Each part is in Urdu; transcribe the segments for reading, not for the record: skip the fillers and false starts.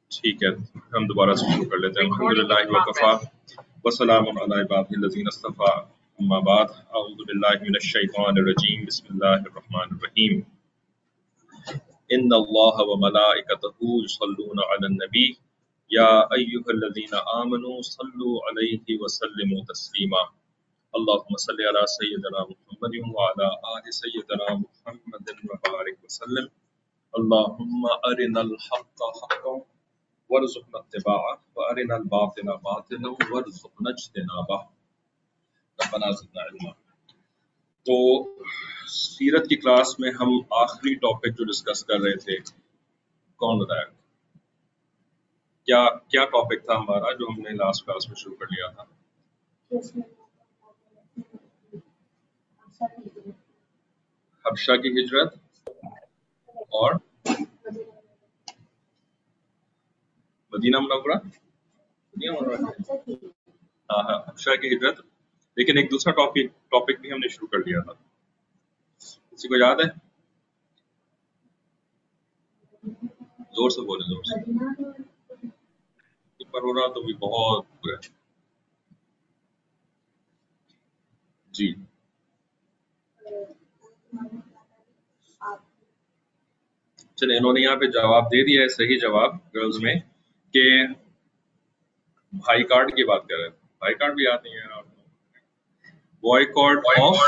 ٹھیک ہے، ہم دوبارہ سے شروع کر لیتے ہیں. الحمدللہ وکفا وسلام علی عبادہ الذین اصطفیٰ، اما بعد، اعوذ باللہ من الشیطان الرجیم، بسم اللہ الرحمن الرحیم. ان اللہ وملائکتہ یصلون علی النبی یا ایھا الذین آمنوا صلوا علیہ وسلموا تسلیما. اللهم صل علی سیدنا محمد وعلی آل سیدنا محمد وبارک وسلم. اللهم ارنا الحق حقا وارزقنا اتباعه وارنا الباطل باطلا وارزقنا اجتنابه. ربنا زدنا علما. تو سیرت کی کلاس میں ہم آخری ٹاپک جو ڈسکس کر رہے تھے، کون بتایا کیا ٹاپک تھا ہمارا جو ہم نے لاسٹ کلاس میں شروع کر لیا تھا؟ حبشہ کی ہجرت اور مدینہ منورہ. ہاں، حبشہ کی ہجرت. لیکن ایک دوسرا ٹاپک بھی ہم نے شروع کر لیا تھا، کسی کو یاد ہے؟ زور سے بولے، زور سے پر ہو رہا تو بھی بہت برا ہے. جی چلے، انہوں نے یہاں پہ جواب دے دیا ہے، صحیح جواب گرلز میں، کہ بھائی کارڈ کی بات کر رہے ہیں. بھائی کارڈ بھی یاد نہیں ہے آپ کو؟ بوائے کارڈ آف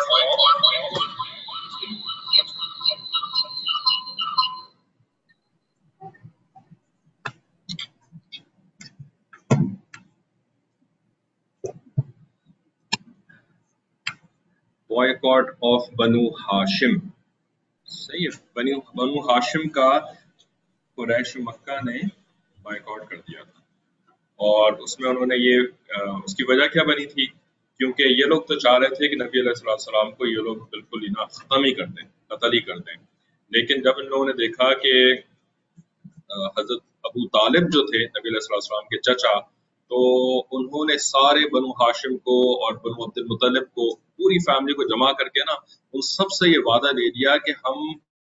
بوائے آف بنو ہاشم. صحیح ہے، بنو ہاشم کا قریش مکہ نے بائیکاٹ کر دیا تھا. اور اس میں انہوں نے اس کی وجہ کیا بنی تھی؟ کیونکہ یہ لوگ تو چاہ رہے تھے کہ نبی علیہ السلام کو یہ لوگ بالکل ہی ختم ہی کر دیں، قتل ہی کر دیں. لیکن جب ان لوگوں نے دیکھا کہ حضرت ابو طالب جو تھے نبی علیہ السلام کے چچا، تو انہوں نے سارے بنو ہاشم کو اور بنو عبد المطلب کو، پوری فیملی کو جمع کر کے ان سب سے یہ وعدہ لے لیا کہ ہم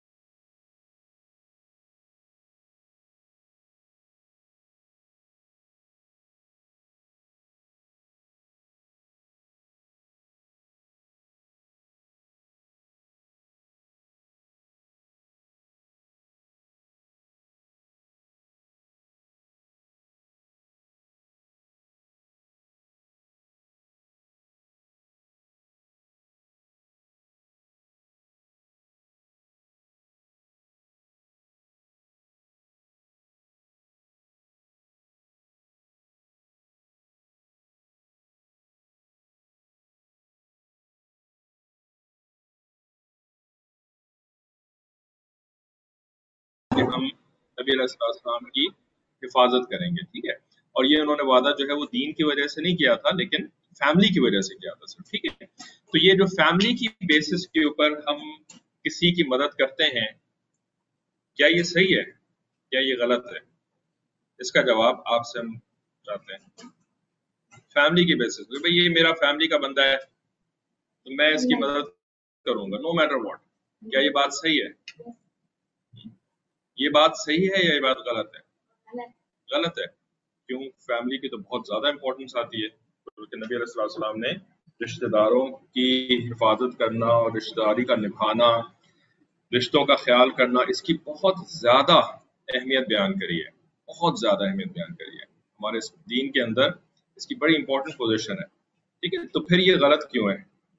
نبی علیہ السلام کی حفاظت کریں گے. ٹھیک ہے، اور یہ انہوں نے وعدہ جو ہے وہ دین کی وجہ سے نہیں کیا تھا، لیکن فیملی کی وجہ سے کیا تھا سر. ٹھیک ہے، تو یہ جو فیملی کی بیسس کے اوپر ہم کسی کی مدد کرتے ہیں، کیا یہ صحیح ہے یا یہ غلط ہے؟ اس کا جواب آپ سے ہم چاہتے ہیں. فیملی کی بیسس پہ، بھئی یہ میرا فیملی کا بندہ ہے تو میں اس کی مدد کروں گا نو میٹر واٹ. کیا یہ بات صحیح ہے؟ یہ بات صحیح ہے یا یہ بات غلط ہے؟ غلط ہے. کیوں؟ فیملی کی تو بہت زیادہ امپورٹنس آتی ہے. کیونکہ نبی علیہ السلام نے رشتہ داروں کی حفاظت کرنا اور رشتہ داری کا نبھانا، رشتوں کا خیال کرنا، اس کی بہت زیادہ اہمیت بیان کری ہے، بہت زیادہ اہمیت بیان کری ہے. ہمارے دین کے اندر اس کی بڑی امپورٹنٹ پوزیشن ہے. ٹھیک ہے، تو پھر یہ غلط کیوں ہے؟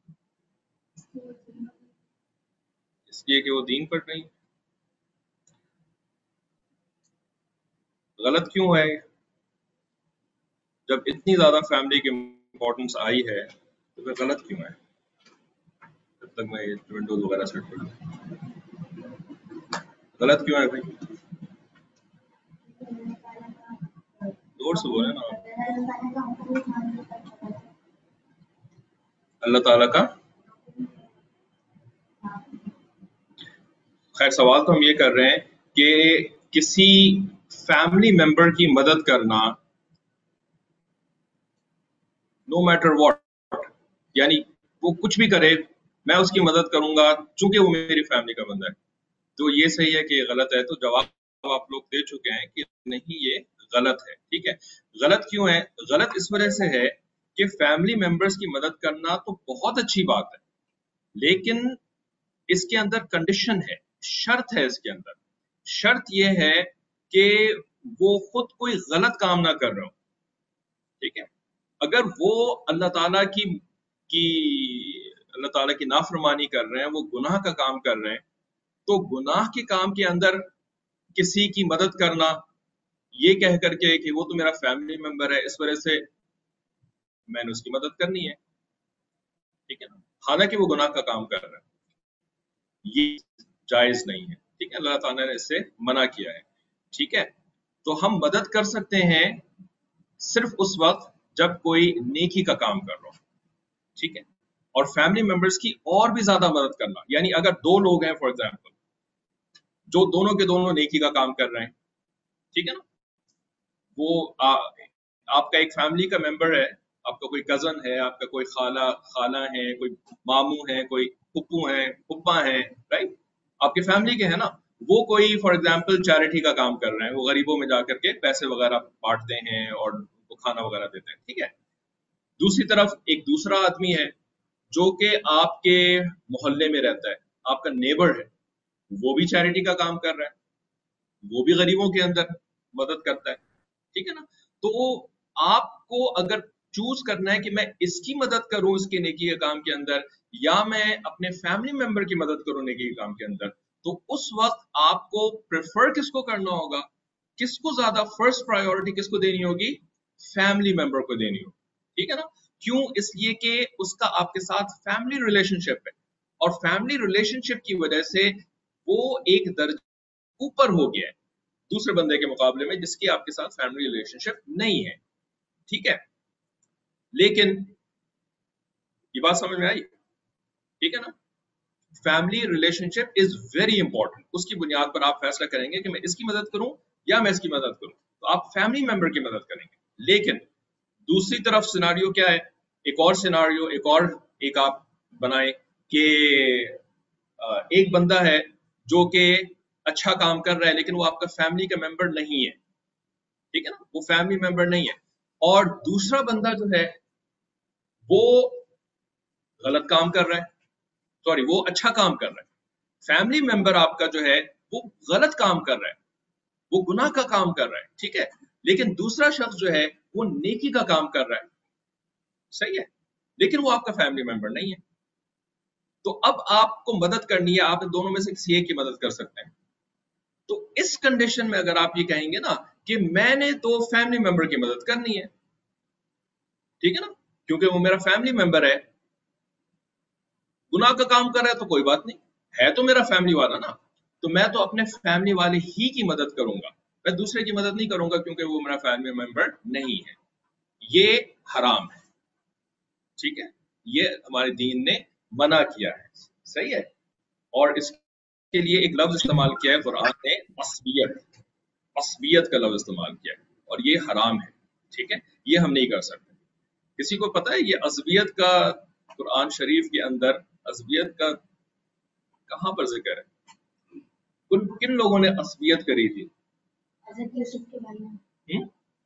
اس لیے کہ وہ دین پر نہیں. غلط کیوں ہے؟ جب اتنی زیادہ فیملی کی امپورٹنس آئی ہے تو پھر غلط کیوں ہے؟ جب تک میں ونڈوز وغیرہ سیٹ کر لوں، غلط کیوں ہے بھائی؟ زور سے بولے نا. اللہ تعالیٰ کا خیر، سوال تو ہم یہ کر رہے ہیں کہ کسی فیملی ممبر کی مدد کرنا نو میٹر واٹ، یعنی وہ کچھ بھی کرے میں اس کی مدد کروں گا چونکہ وہ میری فیملی کا بندہ ہے. تو یہ صحیح ہے کہ یہ غلط ہے؟ تو جواب آپ لوگ دے چکے ہیں کہ نہیں، یہ غلط ہے. ٹھیک ہے, غلط کیوں ہے؟ غلط اس وجہ سے ہے کہ فیملی ممبرس کی مدد کرنا تو بہت اچھی بات ہے, لیکن اس کے اندر کنڈیشن ہے, شرط ہے. اس کے اندر شرط یہ ہے کہ وہ خود کوئی غلط کام نہ کر رہے ہوں. ٹھیک ہے, اگر وہ اللہ تعالیٰ کی نافرمانی کر رہے ہیں, وہ گناہ کا کام کر رہے ہیں, تو گناہ کے کام کے اندر کسی کی مدد کرنا یہ کہہ کر کے کہ وہ تو میرا فیملی ممبر ہے, اس وجہ سے میں نے اس کی مدد کرنی ہے. ٹھیک ہے نا, حالانکہ وہ گناہ کا کام کر رہا ہے, یہ جائز نہیں ہے. ٹھیک ہے, اللہ تعالیٰ نے اس سے منع کیا ہے. ٹھیک ہے, تو ہم مدد کر سکتے ہیں صرف اس وقت جب کوئی نیکی کا کام کر رہا ہو. ٹھیک ہے, اور فیملی ممبرس کی اور بھی زیادہ مدد کرنا, یعنی اگر دو لوگ ہیں فار ایگزامپل جو دونوں کے دونوں نیکی کا کام کر رہے ہیں, ٹھیک ہے نا, وہ آپ کا ایک فیملی کا ممبر ہے, آپ کا کوئی کزن ہے, آپ کا کوئی خالہ ہے, کوئی ماموں ہے, کوئی پھپھو ہیں, پھپھا ہیں, رائٹ, آپ کی فیملی کے ہیں نا, وہ کوئی فار ایگزامپل چیریٹی کا کام کر رہے ہیں, وہ غریبوں میں جا کر کے پیسے وغیرہ بانٹتے ہیں اور وہ کھانا وغیرہ دیتے ہیں. ٹھیک ہے, دوسری طرف ایک دوسرا آدمی ہے جو کہ آپ کے محلے میں رہتا ہے, آپ کا نیبر ہے, وہ بھی چیریٹی کا کام کر رہا ہے, وہ بھی غریبوں کے اندر مدد کرتا ہے. ٹھیک ہے نا, تو آپ کو اگر چوز کرنا ہے کہ میں اس کی مدد کروں اس کے نیکی کے کام کے اندر, یا میں اپنے فیملی ممبر کی مدد کروں نیکی کے کام کے اندر, تو اس وقت آپ کو پریفر کس کو کرنا ہوگا, کس کو زیادہ فرسٹ پرائیورٹی کس کو دینی ہوگی؟ فیملی ممبر کو دینی ہوگی. ٹھیک ہے نا, کیوں؟ اس لیے کہ اس کا آپ کے ساتھ فیملی ریلیشن شپ ہے, اور فیملی ریلیشن شپ کی وجہ سے وہ ایک درجہ اوپر ہو گیا ہے دوسرے بندے کے مقابلے میں جس کی آپ کے ساتھ فیملی ریلیشن شپ نہیں ہے. ٹھیک ہے, لیکن یہ بات سمجھ میں آئی؟ ٹھیک ہے نا, family relationship is very important. اس کی بنیاد پر آپ فیصلہ کریں گے کہ میں اس کی مدد کروں یا میں اس کی مدد کروں, تو آپ فیملی ممبر کی مدد کریں گے. لیکن دوسری طرف سیناریو کیا ہے, ایک اور سیناریو, ایک آپ بنائیں کہ ایک بندہ ہے جو کہ اچھا کام کر رہا ہے لیکن وہ آپ کا فیملی کا ممبر نہیں ہے. ٹھیک ہے نا, وہ فیملی ممبر نہیں ہے, اور دوسرا بندہ جو ہے وہ غلط کام کر رہا ہے, سوری وہ اچھا کام کر رہا ہے. فیملی ممبر آپ کا جو ہے وہ غلط کام کر رہا ہے, وہ گناہ کا کام کر رہا ہے. ٹھیک ہے, لیکن دوسرا شخص جو ہے وہ نیکی کا کام کر رہا ہے. صحیح ہے, لیکن وہ آپ کا فیملی ممبر نہیں ہے. تو اب آپ کو مدد کرنی ہے, آپ دونوں میں سے کسی ایک کی مدد کر سکتے ہیں. تو اس کنڈیشن میں اگر آپ یہ کہیں گے نا کہ میں نے تو فیملی ممبر کی مدد کرنی ہے, ٹھیک ہے نا, کیونکہ وہ میرا فیملی ممبر ہے, گناہ کا کام کر رہا ہے تو کوئی بات نہیں, ہے تو میرا فیملی والا نا, تو میں تو اپنے فیملی والے ہی کی مدد کروں گا, میں دوسرے کی مدد نہیں کروں گا کیونکہ وہ میرا فیملی ممبر نہیں ہے. یہ حرام ہے. ٹھیک ہے, یہ ہمارے دین نے منع کیا ہے. صحیح ہے, اور اس کے لیے ایک لفظ استعمال کیا ہے قرآن نے, عصبیت کا لفظ استعمال کیا ہے, اور یہ حرام ہے. ٹھیک ہے, یہ ہم نہیں کر سکتے. کسی کو پتہ ہے یہ عصبیت کا قرآن شریف کے اندر عصبیت کا کہاں پر ذکر ہے؟ کن لوگوں نے عصبیت کری تھی؟ حضرت یوسف کے بھائی نے.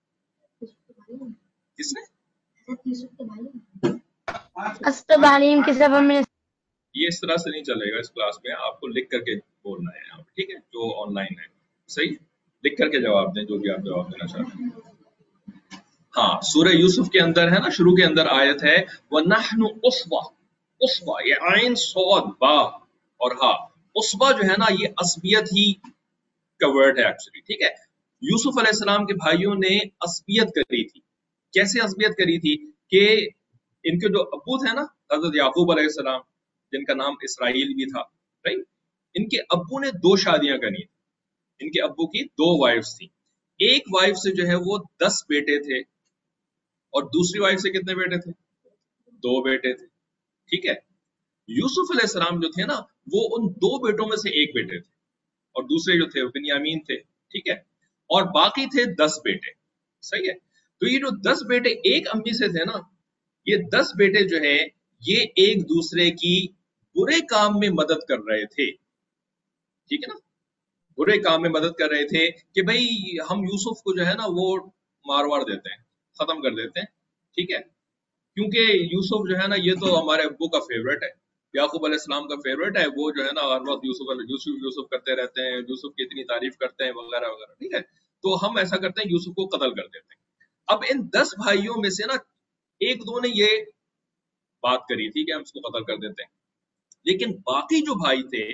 کس نے؟ حضرت یوسف کے بھائی نے. استبانیم کے سبب میں. یہ اس طرح سے نہیں چلے گا اس کلاس میں, آپ کو لکھ کر کے بولنا ہے یہاں. ٹھیک ہے, جو آن لائن ہے صحیح لکھ کر کے جواب دیں جو بھی آپ جواب دینا چاہتے ہیں. ہاں, سورہ یوسف کے اندر ہے نا, شروع کے اندر آیت ہے وَنَحْنُ عُصْبَةٌ, یہ عین صاد با اور ہا, عصبہ جو ہے نا یہ عصبیت ہی کا ورڈ ہے ایکچولی. ٹھیک ہے, یوسف علیہ السلام کے بھائیوں نے عصبیت کری تھی. کیسے عصبیت کری تھی کہ ان کے جو ابو تھے نا حضرت یعقوب علیہ السلام, جن کا نام اسرائیل بھی تھا, رائٹ, ان کے ابو نے 2 شادیاں کرنی تھی. ان کے ابو کی 2 وائفز تھیں. ایک وائف سے جو ہے وہ 10 بیٹے تھے, اور دوسری وائف سے کتنے بیٹے تھے؟ 2 بیٹے تھے. ٹھیک ہے, یوسف علیہ السلام جو تھے نا وہ ان 2 بیٹوں میں سے ایک بیٹے تھے, اور دوسرے جو تھے وہ بنیامین تھے. ٹھیک ہے, اور باقی تھے 10 بیٹے. صحیح ہے, تو یہ جو 10 بیٹے ایک امی سے تھے نا, یہ 10 بیٹے جو ہے یہ ایک دوسرے کی برے کام میں مدد کر رہے تھے. ٹھیک ہے نا, बुरे काम में मदद कर रहे थे कि भाई हम यूसुफ को जो है ना वो मार वार देते हैं, खत्म कर देते हैं, ठीक है, क्योंकि यूसुफ जो है ना ये तो हमारे अब्बू का फेवरेट है, याकूब अलैहिस्सलाम का फेवरेट है, वो जो है ना हर वक्त यूसुफ यूसुफ यूसुफ करते रहते हैं, यूसुफ की इतनी तारीफ करते हैं वगैरह वगैरह, ठीक है, तो हम ऐसा करते हैं यूसुफ को कत्ल कर देते हैं। अब इन 10 भाइयों में से ना एक दो ने ये बात करी थी कि हम इसको कत्ल कर देते हैं, लेकिन बाकी जो भाई थे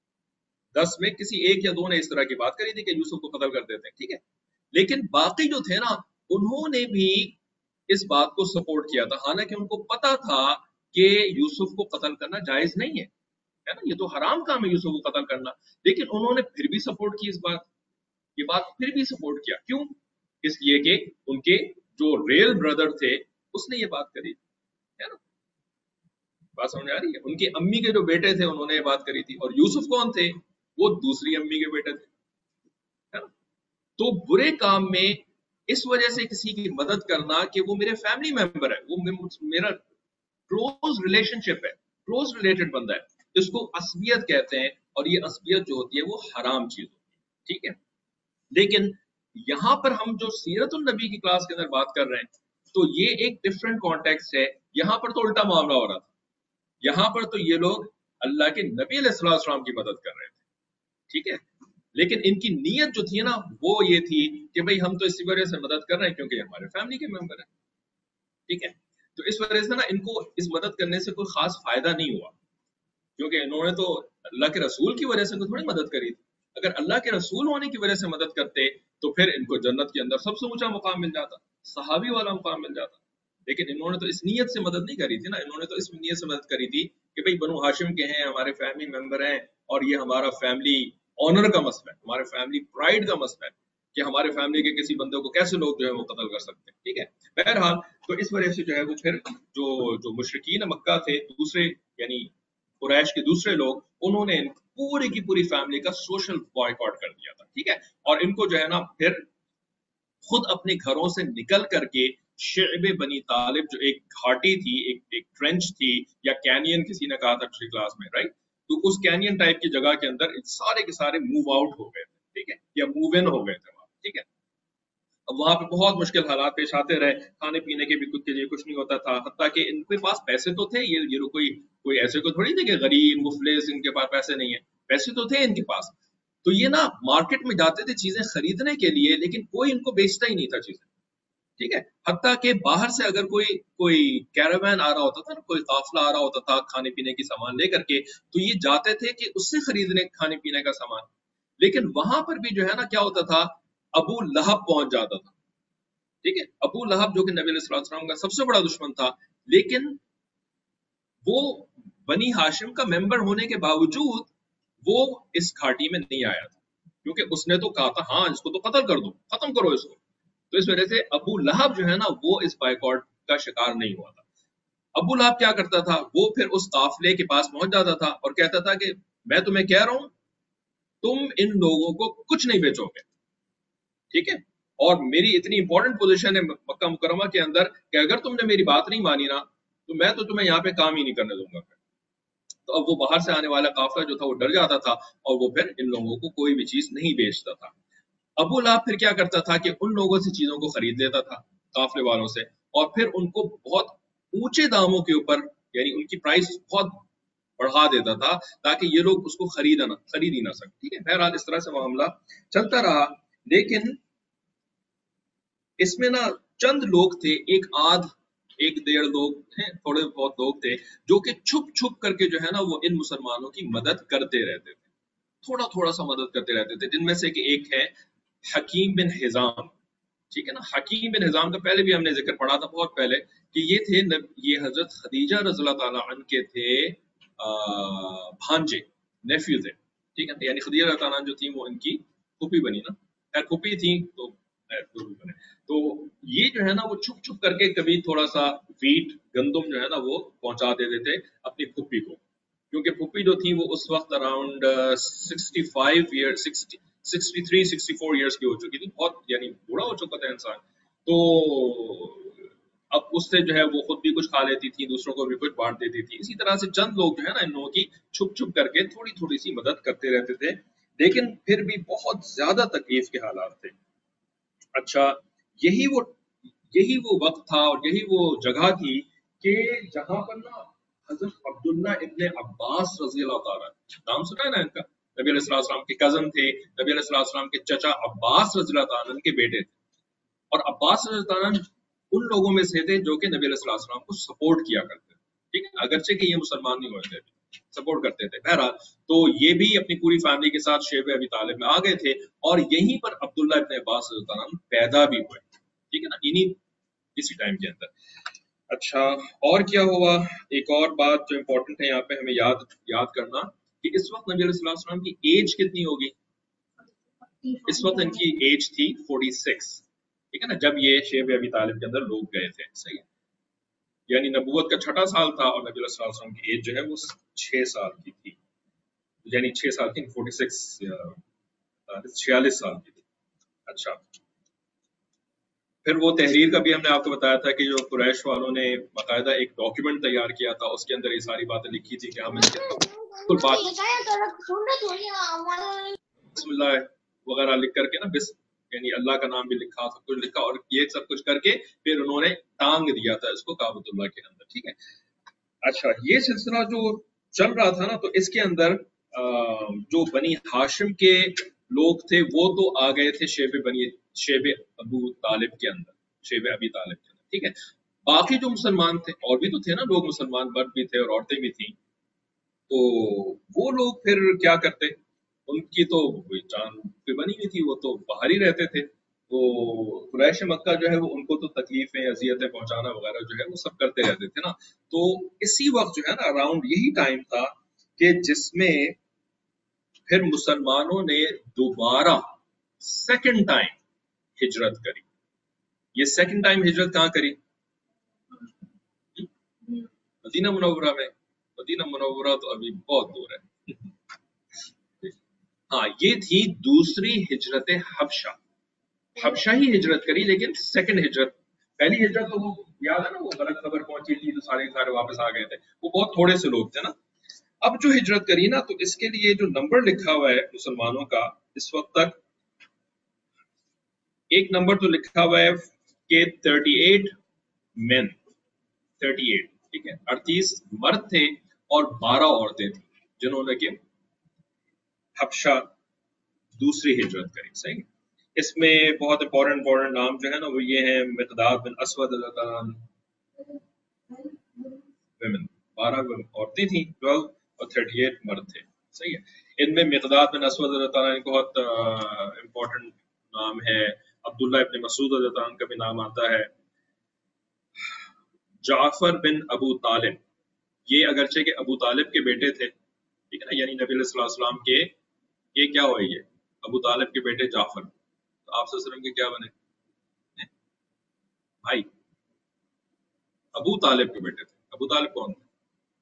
10 में किसी एक या दो ने इस तरह की बात करी थी कि यूसुफ को कत्ल कर देते हैं, ठीक है, लेकिन बाकी जो थे ना उन्होंने भी इस बात को सपोर्ट किया था, हालांकि उनको पता था कि यूसुफ को कत्ल करना जायज नहीं है ना, ये तो हराम काम है यूसुफ को कत्ल करना, लेकिन उन्होंने फिर भी सपोर्ट की इस बात, ये बात फिर भी सपोर्ट किया, क्यों? इसलिए कि उनके जो रियल ब्रदर थे उसने ये बात करी, है ना, बात समझ आ रही है? उनकी अम्मी के जो बेटे थे उन्होंने ये बात करी थी, और यूसुफ कौन थे? वो दूसरी अम्मी के बेटे थे, है ना? तो बुरे काम में इस वजह से किसी की मदद करना कि वो मेरे फैमिली मेंबर है, वो मेरा क्लोज रिलेशनशिप है, क्लोज रिलेटेड बंदा है, इसको असबियत कहते हैं, और ये असबियत जो होती है वो हराम चीज होती है, ठीक है। लेकिन यहाँ पर हम जो सीरतुन नबी की क्लास के अंदर बात कर रहे हैं, तो ये एक डिफरेंट कॉन्टेक्स्ट है, यहाँ पर तो उल्टा मामला हो रहा था, यहाँ पर तो ये लोग अल्लाह के नबी अलैहिस्सलाम की मदद कर रहे थे, ठीक है, लेकिन इनकी नीयत जो थी ना वो ये थी कि भाई हम तो इसी वजह से मदद कर रहे हैं क्योंकि हमारे फैमिली के मेंबर है, ठीक है, तो इस वजह से ना इनको इस मदद करने से कोई खास फायदा नहीं हुआ, क्योंकि इन्होंने तो अल्लाह के रसूल की वजह से तो थोड़ी मदद करी थी, अगर अल्लाह के रसूल होने की वजह से मदद करते तो फिर इनको जन्नत के अंदर सबसे ऊंचा मुकाम मिल जाता, सहाबी वाला मुकाम मिल जाता, लेकिन इन्होंने तो इस नीयत से मदद नहीं करी थी ना, इन्होंने तो इस नीयत से मदद करी थी कि भाई बनु हाशिम के हैं, हमारे फैमिली मेंबर हैं, और ये हमारा फैमिली ऑनर का मसला है, हमारे फैमिली प्राइड का मसला है कि हमारे फैमिली के किसी बंदे को कैसे लोग जो है वो कत्ल कर सकते हैं, ठीक है, बहरहाल तो इस वजह से जो है वो फिर जो जो मुशरिकीन मक्का थे दूसरे, यानी कुरैश के दूसरे लोग, उन्होंने पूरी की पूरी फैमिली का सोशल बॉयकॉट कर दिया था, ठीक है, और इनको जो है ना फिर खुद अपने घरों से निकल करके शेब बनी तालिब जो एक घाटी थी, एक ट्रेंच थी या कैनियन किसी ने कहा था पिछली क्लास में, राइट, तो उस कैनियन टाइप की जगह के अंदर सारे के सारे मूव आउट हो गए थे, ठीक है, या मूव इन हो गए थे वहां, ठीक है। अब वहां पे बहुत मुश्किल हालात पेश आते रहे, खाने पीने के भी खुद के लिए कुछ नहीं होता था, हत्ता कि इनके पास पैसे तो थे, ये लोग कोई कोई ऐसे को थोड़ी थे कि गरीब मुफलिस इनके पास पैसे नहीं है, पैसे तो थे इनके पास, तो ये ना मार्केट में जाते थे चीजें खरीदने के लिए, लेकिन कोई इनको बेचता ही नहीं था चीजें, ठीक है, हत्ता कि बाहर से अगर कोई कोई कैरावैन आ रहा होता था ना, कोई काफिला आ रहा होता था खाने पीने की सामान लेकर के, तो ये जाते थे कि उससे खरीदने खाने पीने का सामान, लेकिन वहां पर भी जो है ना क्या होता था, अबू लहब पहुंच जाता था, ठीक है, अबू लहब जो कि नबी अलैहि सल्लल्लाहु अलैहि वसल्लम का सबसे बड़ा दुश्मन था, लेकिन वो बनी हाशिम का मेंबर होने के बावजूद वो इस घाटी में नहीं आया था, क्योंकि उसने तो कहा था हाँ इसको तो कत्ल कर दो, खत्म करो इसको, तो इस वजह से अबू लहब जो है ना वो इस बाइकॉट का शिकार नहीं हुआ था। अबू लहब क्या करता था, वो फिर उस काफिले के पास पहुंच जाता था और कहता था कि मैं तुम्हें कह रहा हूं तुम इन लोगों को कुछ नहीं बेचोगे, ठीक है, और मेरी इतनी इंपॉर्टेंट पोजीशन है मक्का मुकरमा के अंदर कि अगर तुमने मेरी बात नहीं मानी ना तो मैं तो तुम्हें यहाँ पे काम ही नहीं करने दूंगा। तो अब वो बाहर से आने वाला काफिला जो था वो डर जाता था और वो फिर इन लोगों को कोई भी चीज नहीं बेचता था। अबू लहब फिर क्या करता था कि उन लोगों से चीजों को खरीद लेता था, काफिले वालों से, और फिर उनको बहुत ऊंचे दामों के ऊपर, यानी उनकी प्राइस बहुत बढ़ा देता था ताकि ये लोग उसको खरीद ही ना सके, ठीक है। बहरहाल इस तरह से मामला चलता रहा, लेकिन इसमें ना चंद लोग थे, एक डेढ़ लोग हैं, थोड़े बहुत लोग थे जो कि छुप छुप करके जो है ना वो इन मुसलमानों की मदद करते रहते थे, थोड़ा थोड़ा सा मदद करते रहते थे, जिनमें से कि एक है हकीम बिन हिजाम, ठीक है ना। हकीम बिन हिजाम का पहले भी हमने जिक्र पढ़ा था बहुत पहले कि ये हजरत खदीजा रज़ियल्लाहु ताला अन्हा के थे भांजे, नेफ्यू थे, ठीक है, यानी खदीजा रज़ियल्लाहु ताला जो थी वो इनकी फूफी बनी ना, खैर फूफी थी तो फूफी बने, तो ये जो है ना वो छुप छुप करके कभी थोड़ा सा वीट गंदम जो है ना वो पहुंचा देते थे अपनी फूफी को, क्योंकि फूफी जो थी वो उस वक्त अराउंड 65 ईयर 63 64 ईयर्स की हो चुकी थी, बहुत यानी बूढ़ा हो चुका था इंसान, तो अब उससे जो है वो खुद भी कुछ खा लेती थी, दूसरों को भी कुछ बांट देती थी। इसी तरह से चंद लोग जो है ना इन लोगों की छुप छुप करके थोड़ी थोड़ी सी मदद करते रहते थे لیکن پھر بھی بہت زیادہ تکلیف کے حالات تھے. اچھا یہی وہ وقت تھا اور یہی وہ جگہ تھی کہ جہاں پر نا حضرت عبداللہ ابن عباس رضی اللہ تعالیٰ، نام سنا ہے نا ان کا، نبی علیہ السلام کے کزن تھے، نبی علیہ السلام کے چچا عباس رضی اللہ تعالیٰ کے بیٹے تھے. اور عباس رضی اللہ تعالیٰ ان لوگوں میں سے تھے جو کہ نبی علیہ السلام کو سپورٹ کیا کرتے تھے. ٹھیک ہے، اگرچہ کہ یہ مسلمان نہیں ہوئے تھے، سپورٹ کرتے تھے. بہرحال تو یہ بھی اپنی پوری فیملی کے ساتھ شیب ابی طالب میں آ گئے تھے، اور یہیں پر عبداللہ ابن عباس رضی اللہ عنہ پیدا بھی ہوئے. ٹھیک ہے نا، اسی ٹائم کے اندر. اچھا اور کیا ہوا، ایک اور بات جو امپورٹنٹ ہے یہاں پہ ہمیں یاد کرنا کہ اس وقت نبی علیہ السلام کی ایج کتنی ہوگی؟ اس وقت ان کی ایج تھی 46. ٹھیک ہے نا، جب یہ شیب ابی طالب کے اندر لوگ گئے تھے. صحیح ہے، یعنی نبوت کا 6واں سال تھا اور نبی علیہ السلام کی ایج جو ہے وہ 6 سال کی تھی، یعنی 6 سال کی 46 سال کی تھی. اچھا پھر وہ تحریر کا بھی ہم نے آپ کو بتایا تھا کہ جو قریش والوں نے باقاعدہ ایک ڈاکیومنٹ تیار کیا تھا، اس کے اندر یہ ساری باتیں لکھی تھی کہ ہم ان کے بسم اللہ وغیرہ لکھ کر کے نا، یعنی اللہ کا نام بھی لکھا، سب کچھ لکھا، اور یہ سب کچھ کر کے پھر انہوں نے ٹانگ دیا تھا اس کو کعبۃ اللہ کے اندر. ٹھیک ہے. اچھا یہ سلسلہ جو چل رہا تھا نا، تو اس کے اندر جو بنی ہاشم کے لوگ تھے وہ تو آ گئے تھے شیب ابو طالب کے اندر، شیب ابی طالب کے اندر. ٹھیک ہے، باقی جو مسلمان تھے اور بھی تو تھے نا لوگ، مسلمان مرد بھی تھے اور عورتیں بھی تھیں، تو وہ لوگ پھر کیا کرتے، ان کی تو کوئی جان پہ بنی ہوئی تھی، وہ تو باہر ہی رہتے تھے. تو قریش مکہ جو ہے وہ ان کو تو تکلیفیں اذیتیں پہنچانا وغیرہ جو ہے وہ سب کرتے رہتے تھے نا. تو اسی وقت جو ہے نا اراؤنڈ یہی ٹائم تھا کہ جس میں پھر مسلمانوں نے دوبارہ سیکنڈ ٹائم ہجرت کری. یہ سیکنڈ ٹائم ہجرت کہاں کری؟ مدینہ منورہ میں. مدینہ منورہ تو ابھی بہت دور ہے. ہاں یہ تھی دوسری ہجرت حبشہ ہی ہجرت کری، لیکن سیکنڈ ہجرت. پہلی ہجرت تو وہ یاد ہے نا، وہ غلط خبر پہنچی تھی تو سارے واپس آ گئے تھے، وہ بہت تھوڑے سے لوگ تھے نا. اب جو ہجرت کری نا، تو اس کے لیے جو نمبر لکھا ہوا ہے مسلمانوں کا اس وقت تک، ایک نمبر تو لکھا ہوا ہے کہ 38 مین، 38. ٹھیک ہے، 38 مرد تھے اور 12 عورتیں تھیں جنہوں نے کہ حبشہ دوسری ہجرت کری. صحیح. اس میں بہت امپورٹنٹ نام جو ہے نا وہ یہ ہیں، مقداد بن اسود اللہ تعالیٰ، ویمن 12 عورتیں تھیں 12 اور 38 مرد تھے. صحیح ہے. ان میں مقداد بن اسود اللہ تعالیٰ بہت امپورٹنٹ نام ہے. عبداللہ ابن مسعود اللہ تعالیٰ کا بھی نام آتا ہے. جعفر بن ابو طالب، یہ اگرچہ کہ ابو طالب کے بیٹے تھے، ٹھیک ہے نا، یعنی نبی علیہ السلام کے یہ کیا ہوئے، یہ ابو طالب کے بیٹے جعفر. تو آپ صلی اللہ علیہ وسلم کے کیا بنے؟ بھائی. ابو طالب کے بیٹے تھے. ابو طالب کون تھے؟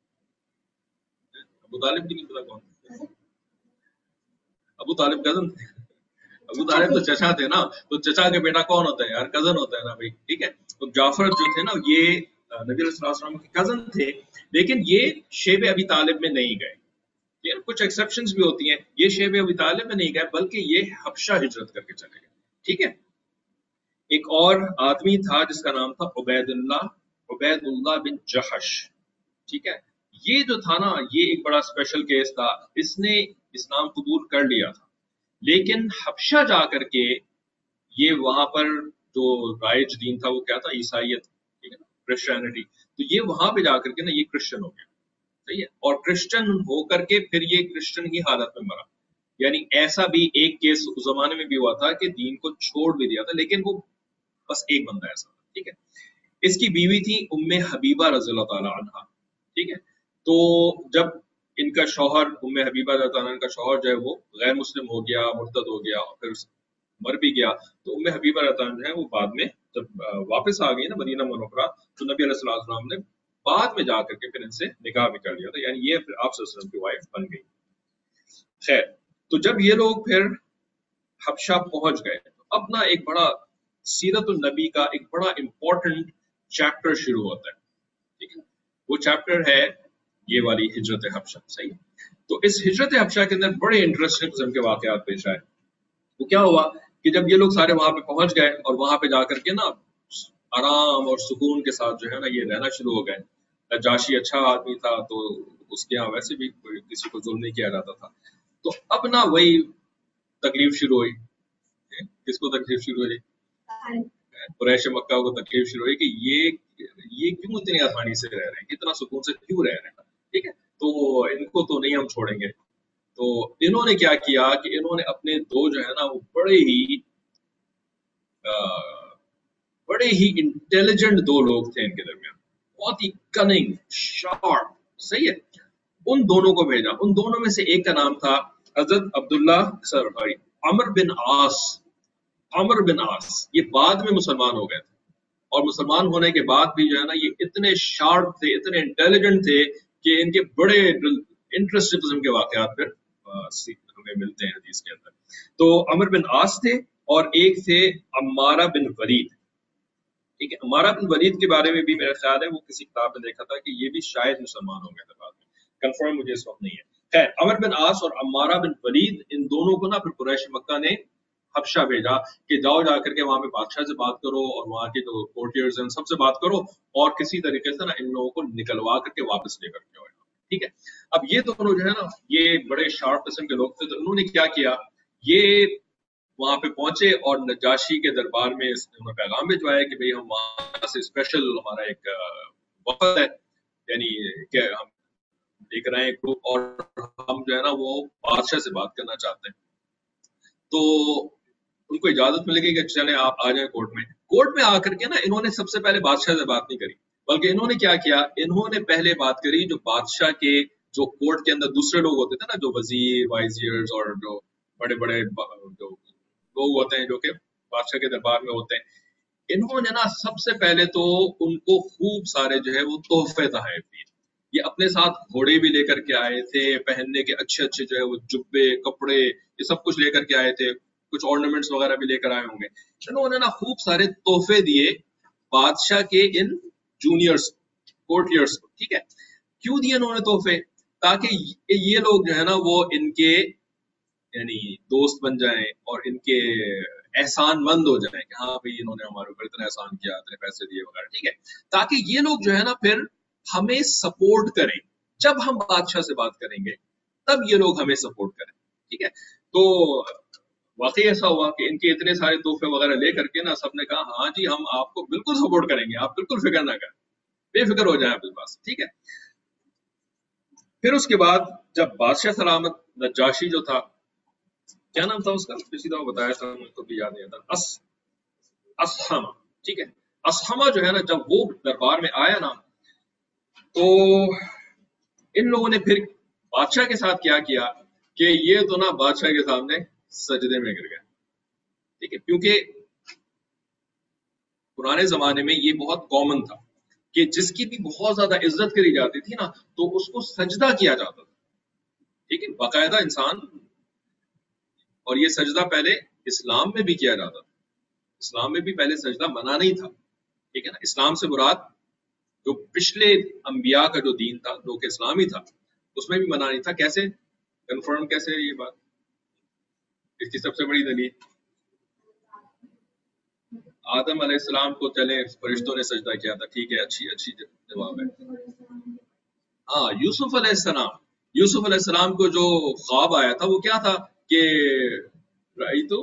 ابو طالب کی نہیں پتا کون تھے. ابو طالب کزن تھے. ابو طالب تو چچا تھے نا، تو چچا کے بیٹا کون ہوتا ہے یار؟ کزن ہوتا ہے نا بھائی. ٹھیک ہے، تو جعفر جو تھے نا یہ نبی علیہ السلام کے کزن تھے، لیکن یہ شیب ابی طالب میں نہیں گئے. کچھ ایکسیپشنز بھی ہوتی ہیں، یہ شیب ابی طالب میں نہیں گئے بلکہ یہ حبشہ ہجرت کر کے چلے گئے. ٹھیک ہے. ایک اور آدمی تھا جس کا نام تھا عبید اللہ بن جحش. ٹھیک ہے، یہ جو تھا نا یہ ایک بڑا اسپیشل کیس تھا. اس نے اسلام قبول کر لیا تھا، لیکن حبشہ جا کر کے یہ وہاں پر جو رائج دین تھا وہ کیا تھا؟ عیسائیت، ٹھیک ہے، کرسچینٹی. تو یہ وہاں پہ جا کر کے نا یہ کرسچن ہو گیا. صحیح ہے، اور کرسچن ہو کر کے پھر یہ کرسچن کی حالت میں مرا. یعنی ایسا بھی ایک کیس اس زمانے میں بھی ہوا تھا کہ دین کو چھوڑ بھی دیا تھا، لیکن وہ بس ایک بندہ ایسا تھا. ٹھیک ہے، اس کی بیوی تھی ام حبیبہ رضی اللہ تعالی عنہا. ٹھیک ہے، تو جب ان کا شوہر ام حبیبہ رضی اللہ تعالی عنہ کا شوہر جو ہے وہ غیر مسلم ہو گیا، مرتد ہو گیا اور پھر مر بھی گیا، تو ام حبیبہ رضی اللہ عنہ جو ہے وہ بعد میں جب واپس آ گئی نا مدینہ منورہ، تو نبی علیہ السلام نے بعد میں جا کر کے پھر ان سے نکاح بھی کر لیا تھا، یعنی یہ پھر آپ صلی اللہ علیہ وسلم کی وائف بن گئی. خیر، تو جب یہ لوگ پھر حبشہ پہنچ گئے، تو اپنا ایک بڑا سیرت النبی کا ایک بڑا امپورٹنٹ چیپٹر شروع ہوتا ہے. ٹھیک ہے، وہ چیپٹر ہے ये वाली हिजरत हबशा। सही। तो इस हिजरत हबशा के अंदर बड़े इंटरेस्टिंग किस्म के वाकयात पेश आए। वो क्या हुआ कि जब ये लोग सारे वहां पे पहुंच गए और वहां पे जाकर के ना आराम और सुकून के साथ जो है ना ये रहना शुरू हो गए। नजाशी अच्छा आदमी था तो उसके यहाँ वैसे भी कोई किसी को जुल्म नहीं किया जाता था। तो अब ना वही तकलीफ शुरू हुई। किसको तकलीफ शुरू हुई? कुरैश मक्का को तकलीफ शुरू हुई कि ये क्यों इतनी आसानी से रह रहे हैं, कितना सुकून से क्यों रह रहे हैं। ठीक है, तो इनको तो नहीं हम छोड़ेंगे। तो इन्होंने क्या किया कि इन्होंने अपने दो जो है ना वो बड़े ही इंटेलिजेंट दो लोग थे इनके दरमियान, बहुत ही कनिंग शार्प। सही है, उन दोनों को भेजा। उन दोनों में से एक का नाम था हजरत अमर बिन आस। अमर बिन आस ये बाद में मुसलमान हो गए थे, और मुसलमान होने के बाद भी जो है ना ये इतने शार्प थे, इतने इंटेलिजेंट थे कि इनके बड़े इंटरेस्टिंग किस्म के वाकयात फिर हमें मिलते हैं हदीस के अंदर। तो अमर बिन आस थे और एक थे अम्मारा बिन वलीद। ठीक है, अम्मारा बिन वलीद के बारे में भी मेरा ख्याल है वो किसी किताब में देखा था कि ये भी शायद मुसलमान हो गए थे बाद में, कंफर्म मुझे इस वक्त नहीं है। खैर, अमर बिन आस और अम्मारा बिन वलीद इन दोनों को ना फिर कुरैश मक्का ने हबशा भेजा कि जाओ जाकर के वहां पे बादशाह से बात करो और वहां के जो कोर्टियर्स हैं सबसे बात करो और किसी तरीके से ना इन लोगों को निकलवा करके वापस लेकर के आओ। ठीक है, अब ये दोनों जो है ना ये बड़े शार्प किस्म के लोग थे, तो उन्होंने क्या किया, ये वहां पे पहुंचे और नजाशी के दरबार में उन्होंने पैगाम भिजवाया कि भाई हम वहां से स्पेशल हमारा एक वफद है, यानी कि हम लेकर आए ग्रुप और हम जो है ना वो बादशाह से बात करना चाहते हैं। तो उनको इजाजत मिलेगी कि चले आप आ जाए कोर्ट में। कोर्ट में आकर के ना इन्होंने सबसे पहले बादशाह से बात नहीं करी, बल्कि इन्होंने क्या किया, इन्होंने पहले बात करी जो बादशाह के जो कोर्ट के अंदर दूसरे लोग होते थे ना, जो वजीर वाइजियर्स और जो बड़े बड़े जो लोग होते हैं जो कि बादशाह के दरबार में होते हैं, इन्होंने ना सबसे पहले तो उनको खूब सारे जो है वो तोहफे तहफ़ दिए। ये अपने साथ घोड़े भी लेकर के आए थे, पहनने के अच्छे अच्छे जो है वो जुब्बे कपड़े ये सब कुछ लेकर के आए थे, कुछ ऑर्नामेंट्स वगैरह भी लेकर आए होंगे। इन्होंने ना खूब सारे तोहफे दिए बादशाह के इन जूनियर्स कोर्टियर्स को। ठीक है, क्यों दिए इन्होंने तोहफे? ताकि ये लोग जो है ना वो इनके यानी दोस्त बन जाएं और इनके एहसान मंद हो जाएं कि हाँ भाई इन्होंने हमारे ऊपर इतना एहसान किया, इतने पैसे दिए वगैरह। ठीक है, ताकि ये लोग जो है ना फिर हमें सपोर्ट करें, जब हम बादशाह से बात करेंगे तब ये लोग हमें सपोर्ट करें। ठीक है, तो वाकई ऐसा हुआ कि इनके इतने सारे तोहफे वगैरह ले करके ना सबने कहा हाँ जी हम आपको बिल्कुल सपोर्ट करेंगे, आप बिल्कुल फिक्र ना करें, बेफिक्र हो जाए आपके पास। ठीक है, फिर उसके बाद जब बादशाह सलामत नजाशी जो था, क्या नाम था उसका, किसी दफा बताया था मुझको भी याद नहीं आता, असहमा। ठीक है, असहमा जो है ना जब वो दरबार में आया ना तो इन लोगों ने फिर बादशाह के साथ क्या किया कि ये तो ना बादशाह के सामने सजदे में गिर गए। ठीक है, क्योंकि पुराने जमाने में ये बहुत कॉमन था कि जिसकी भी बहुत ज्यादा इज्जत करी जाती थी ना तो उसको सजदा किया जाता था। ठीक है, बाकायदा इंसान, और ये सजदा पहले इस्लाम में भी किया जाता था। इस्लाम में भी पहले सजदा मना नहीं था। ठीक है ना, इस्लाम से मुराद जो पिछले अंबिया का जो दीन था जो कि इस्लामी था उसमें भी मना नहीं था। कैसे कंफर्म, कैसे ये बात, इसकी सबसे बड़ी दलील आदम अलैहिस्सलाम को चले फरिश्तों ने सजदा किया था। ठीक है, अच्छी जवाब है। हाँ, यूसुफ अलैहिस्सलाम को जो ख्वाब आया था वो क्या था कि रअयतु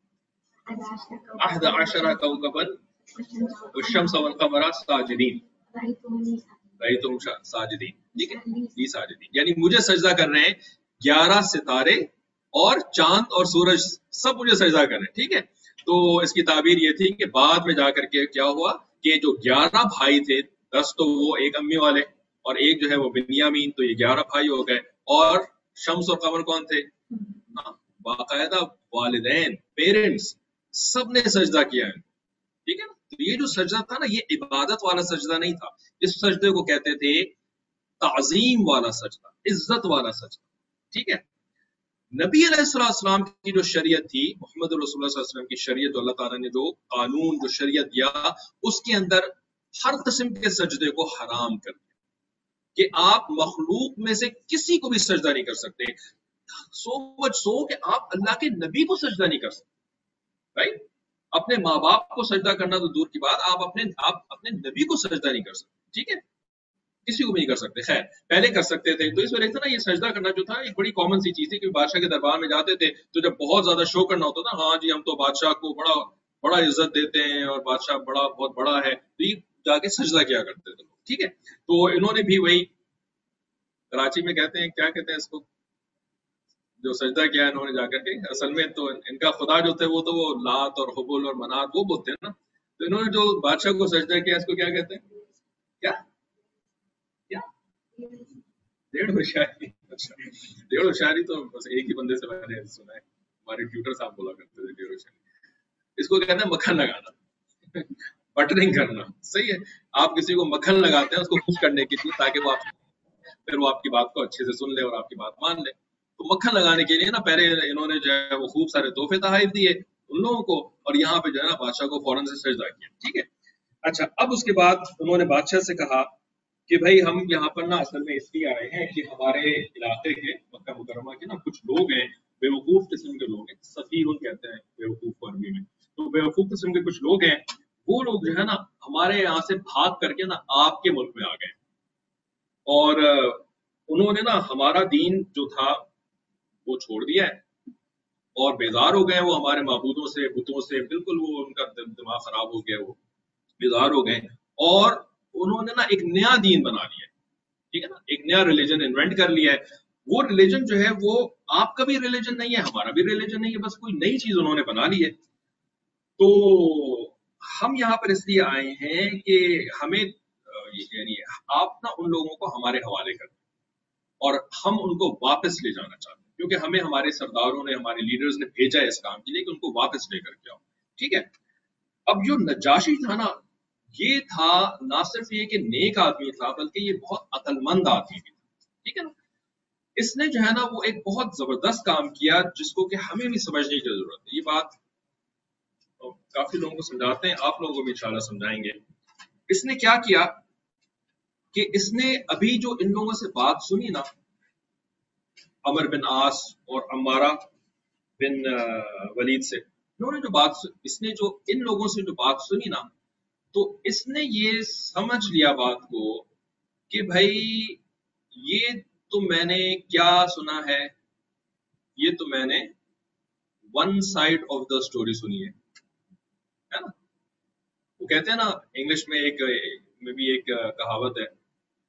11 कौकबन वश्शम्स वल क़मरा साजिदीन, रअयतुहुम साजिदीन। ठीक है, ये साजिदीन यानी मुझे सजदा कर रहे हैं 11 सितारे और चांद और सूरज, सब मुझे सजदा कर रहे हैं। ठीक है, तो इसकी ताबीर ये थी कि बाद में जाकर के क्या हुआ कि जो 11 भाई थे, 10 तो वो एक अम्मी वाले और एक जो है वो बिन्यामीन, तो ये 11 भाई हो गए। और शम्स और कमर कौन थे? बाकायदा वालिदैन, पेरेंट्स, सब ने सजदा किया है। ठीक है ना, तो ये जो सजदा था ना ये इबादत वाला सजदा नहीं था, इस सजदे को कहते थे ताजीम वाला सजदा, इज्जत वाला सजदा। ठीक है, नबी अलैहिस्सलाम की जो शरीयत थी, मोहम्मद रसूलुल्लाह सल्लल्लाहु अलैहि वसल्लम की शरीयत, अल्लाह ताला ने जो कानून जो शरीयत दिया उसके अंदर हर किस्म के सजदे को हराम कर दिया। کہ آپ مخلوق میں سے کسی کو بھی سجدہ نہیں کر سکتے. سو مچ سو کہ آپ اللہ کے نبی کو سجدہ نہیں کر سکتے. رائٹ؟ اپنے ماں باپ کو سجدہ کرنا تو دور کی بات، آپ اپنے نبی کو سجدہ نہیں کر سکتے. ٹھیک ہے، کسی کو بھی نہیں کر سکتے. خیر پہلے کر سکتے تھے، تو اس وجہ سے نا یہ سجدہ کرنا جو تھا ایک بڑی کامن سی چیز تھی کہ بادشاہ کے دربار میں جاتے تھے تو جب بہت زیادہ شو کرنا ہوتا تھا، ہاں جی ہم تو بادشاہ کو بڑا بڑا عزت دیتے ہیں اور بادشاہ بہت بڑا ہے، تو یہ جا کے سجدہ کیا کرتے تھے. ٹھیک ہے، تو انہوں نے بھی وہی کراچی میں کہتے ہیں، کیا کہتے ہیں اس کو، جو سجدہ کیا انہوں نے جا کر کے، اصل میں تو ان کا خدا جو تھے وہ تو وہ لات اور حبل اور منات وہ بولتے ہیں نا، تو انہوں نے جو بادشاہ کو سجدہ کیا اس کو کیا کہتے ہیں؟ کیا کیا ڈیڑھ ہوشیاری. اچھا، ڈیڑھ ہوشیاری تو بس ایک ہی بندے سے میں نے سنا ہے، ہمارے ٹیوٹر صاحب بولا کرتے تھے ڈیڑھ ہوشیاری. اس کو کہتے ہیں مکھن لگانا، بٹرنگ کرنا. صحیح ہے، آپ کسی کو مکھن لگاتے ہیں اس کو خوش کرنے کے لیے تاکہ وہ آپ کی بات کو اچھے سے سن لے اور آپ کی بات مان لے. تو مکھن لگانے کے لیے نا پہلے انہوں نے جو ہے وہ خوب سارے تحفے تحائف دیے ان لوگوں کو، اور یہاں پہ جو ہے نا بادشاہ کو فوراً سے سجدہ کیا. ٹھیک ہے، اچھا اب اس کے بعد انہوں نے بادشاہ سے کہا کہ بھائی ہم یہاں پر نا اصل میں اس لیے آئے ہیں کہ ہمارے علاقے کے مکہ مکرمہ کے نا کچھ لوگ ہیں، بیوقوف قسم کے لوگ ہیں، سفیہن کہتے ہیں بیوقوف کو عربی میں. تو بیوقوف قسم کے کچھ لوگ ہیں، وہ لوگ جو ہے نا ہمارے یہاں سے بھاگ کر کے نا آپ کے ملک میں آ گئے، اور انہوں نے نا ہمارا دین جو تھا وہ چھوڑ دیا ہے اور بیزار ہو گئے وہ ہمارے معبودوں سے، بتوں سے. بالکل وہ ان کا دماغ خراب ہو گیا، وہ بیزار ہو گئے اور انہوں نے نا ایک نیا دین بنا لیا. ٹھیک ہے نا، ایک نیا ریلیجن انوینٹ کر لیا ہے. وہ ریلیجن جو ہے وہ آپ کا بھی ریلیجن نہیں ہے، ہمارا بھی ریلیجن نہیں ہے، بس کوئی نئی چیز انہوں نے بنا لی ہے. تو ہم یہاں پر اس لیے آئے ہیں کہ ہمیں یعنی آپ نا ان لوگوں کو ہمارے حوالے کر دیں اور ہم ان کو واپس لے جانا چاہتے ہیں، کیونکہ ہمیں ہمارے سرداروں نے، ہمارے لیڈرز نے بھیجا ہے اس کام کے لیے کہ ان کو واپس لے کر کے آؤ. ٹھیک ہے، اب جو نجاشی تھا نا یہ تھا نہ صرف یہ کہ نیک آدمی تھا بلکہ یہ بہت عقل مند آدمی بھی تھا. ٹھیک ہے نا، اس نے جو ہے نا وہ ایک بہت زبردست کام کیا جس کو کہ ہمیں بھی سمجھنے کی ضرورت ہے. یہ بات کافی لوگوں کو سمجھاتے ہیں، آپ لوگوں کو بھی انشاءاللہ سمجھائیں گے. اس نے کیا کیا کہ اس نے ابھی جو ان لوگوں سے بات سنی نا، عمر بن عاص اور عمارہ بن ولید سے، انہوں نے جو بات اس نے جو ان لوگوں سے جو بات سنی نا، تو اس نے یہ سمجھ لیا بات کو کہ بھائی یہ تو میں نے کیا سنا ہے، یہ تو میں نے one side of the story سنی ہے نا. وہ کہتے ہیں نا انگلش میں ایک کہاوت ہے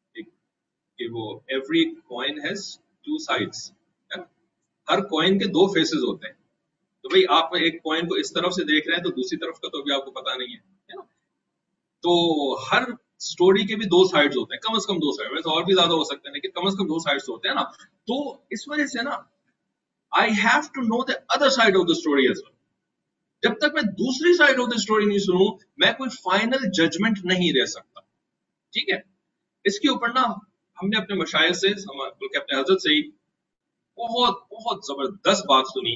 کہ وہ every coin has two sides. ہر کوائن کے دو فیسز ہوتے ہیں. تو بھائی آپ ایک کوائن کو اس طرف سے دیکھ رہے ہیں تو دوسری طرف کا تو بھی آپ کو پتا نہیں ہے نا. تو ہر سٹوری کے بھی دو سائڈز ہوتے ہیں، کم از کم دو سائڈ، ویسے اور بھی زیادہ ہو سکتے ہیں لیکن کم از کم دو سائڈز ہوتے ہیں نا. تو اس وجہ سے نا I have to know the other side of the story as well. جب تک میں دوسری سائڈ آف دا اسٹوری نہیں سنوں میں کوئی فائنل ججمنٹ نہیں رہ سکتا. ٹھیک ہے، اس کے اوپر نا ہم نے اپنے مشائخ سے بلکہ اپنے حضرت سے ہی بہت بہت زبردست بات سنی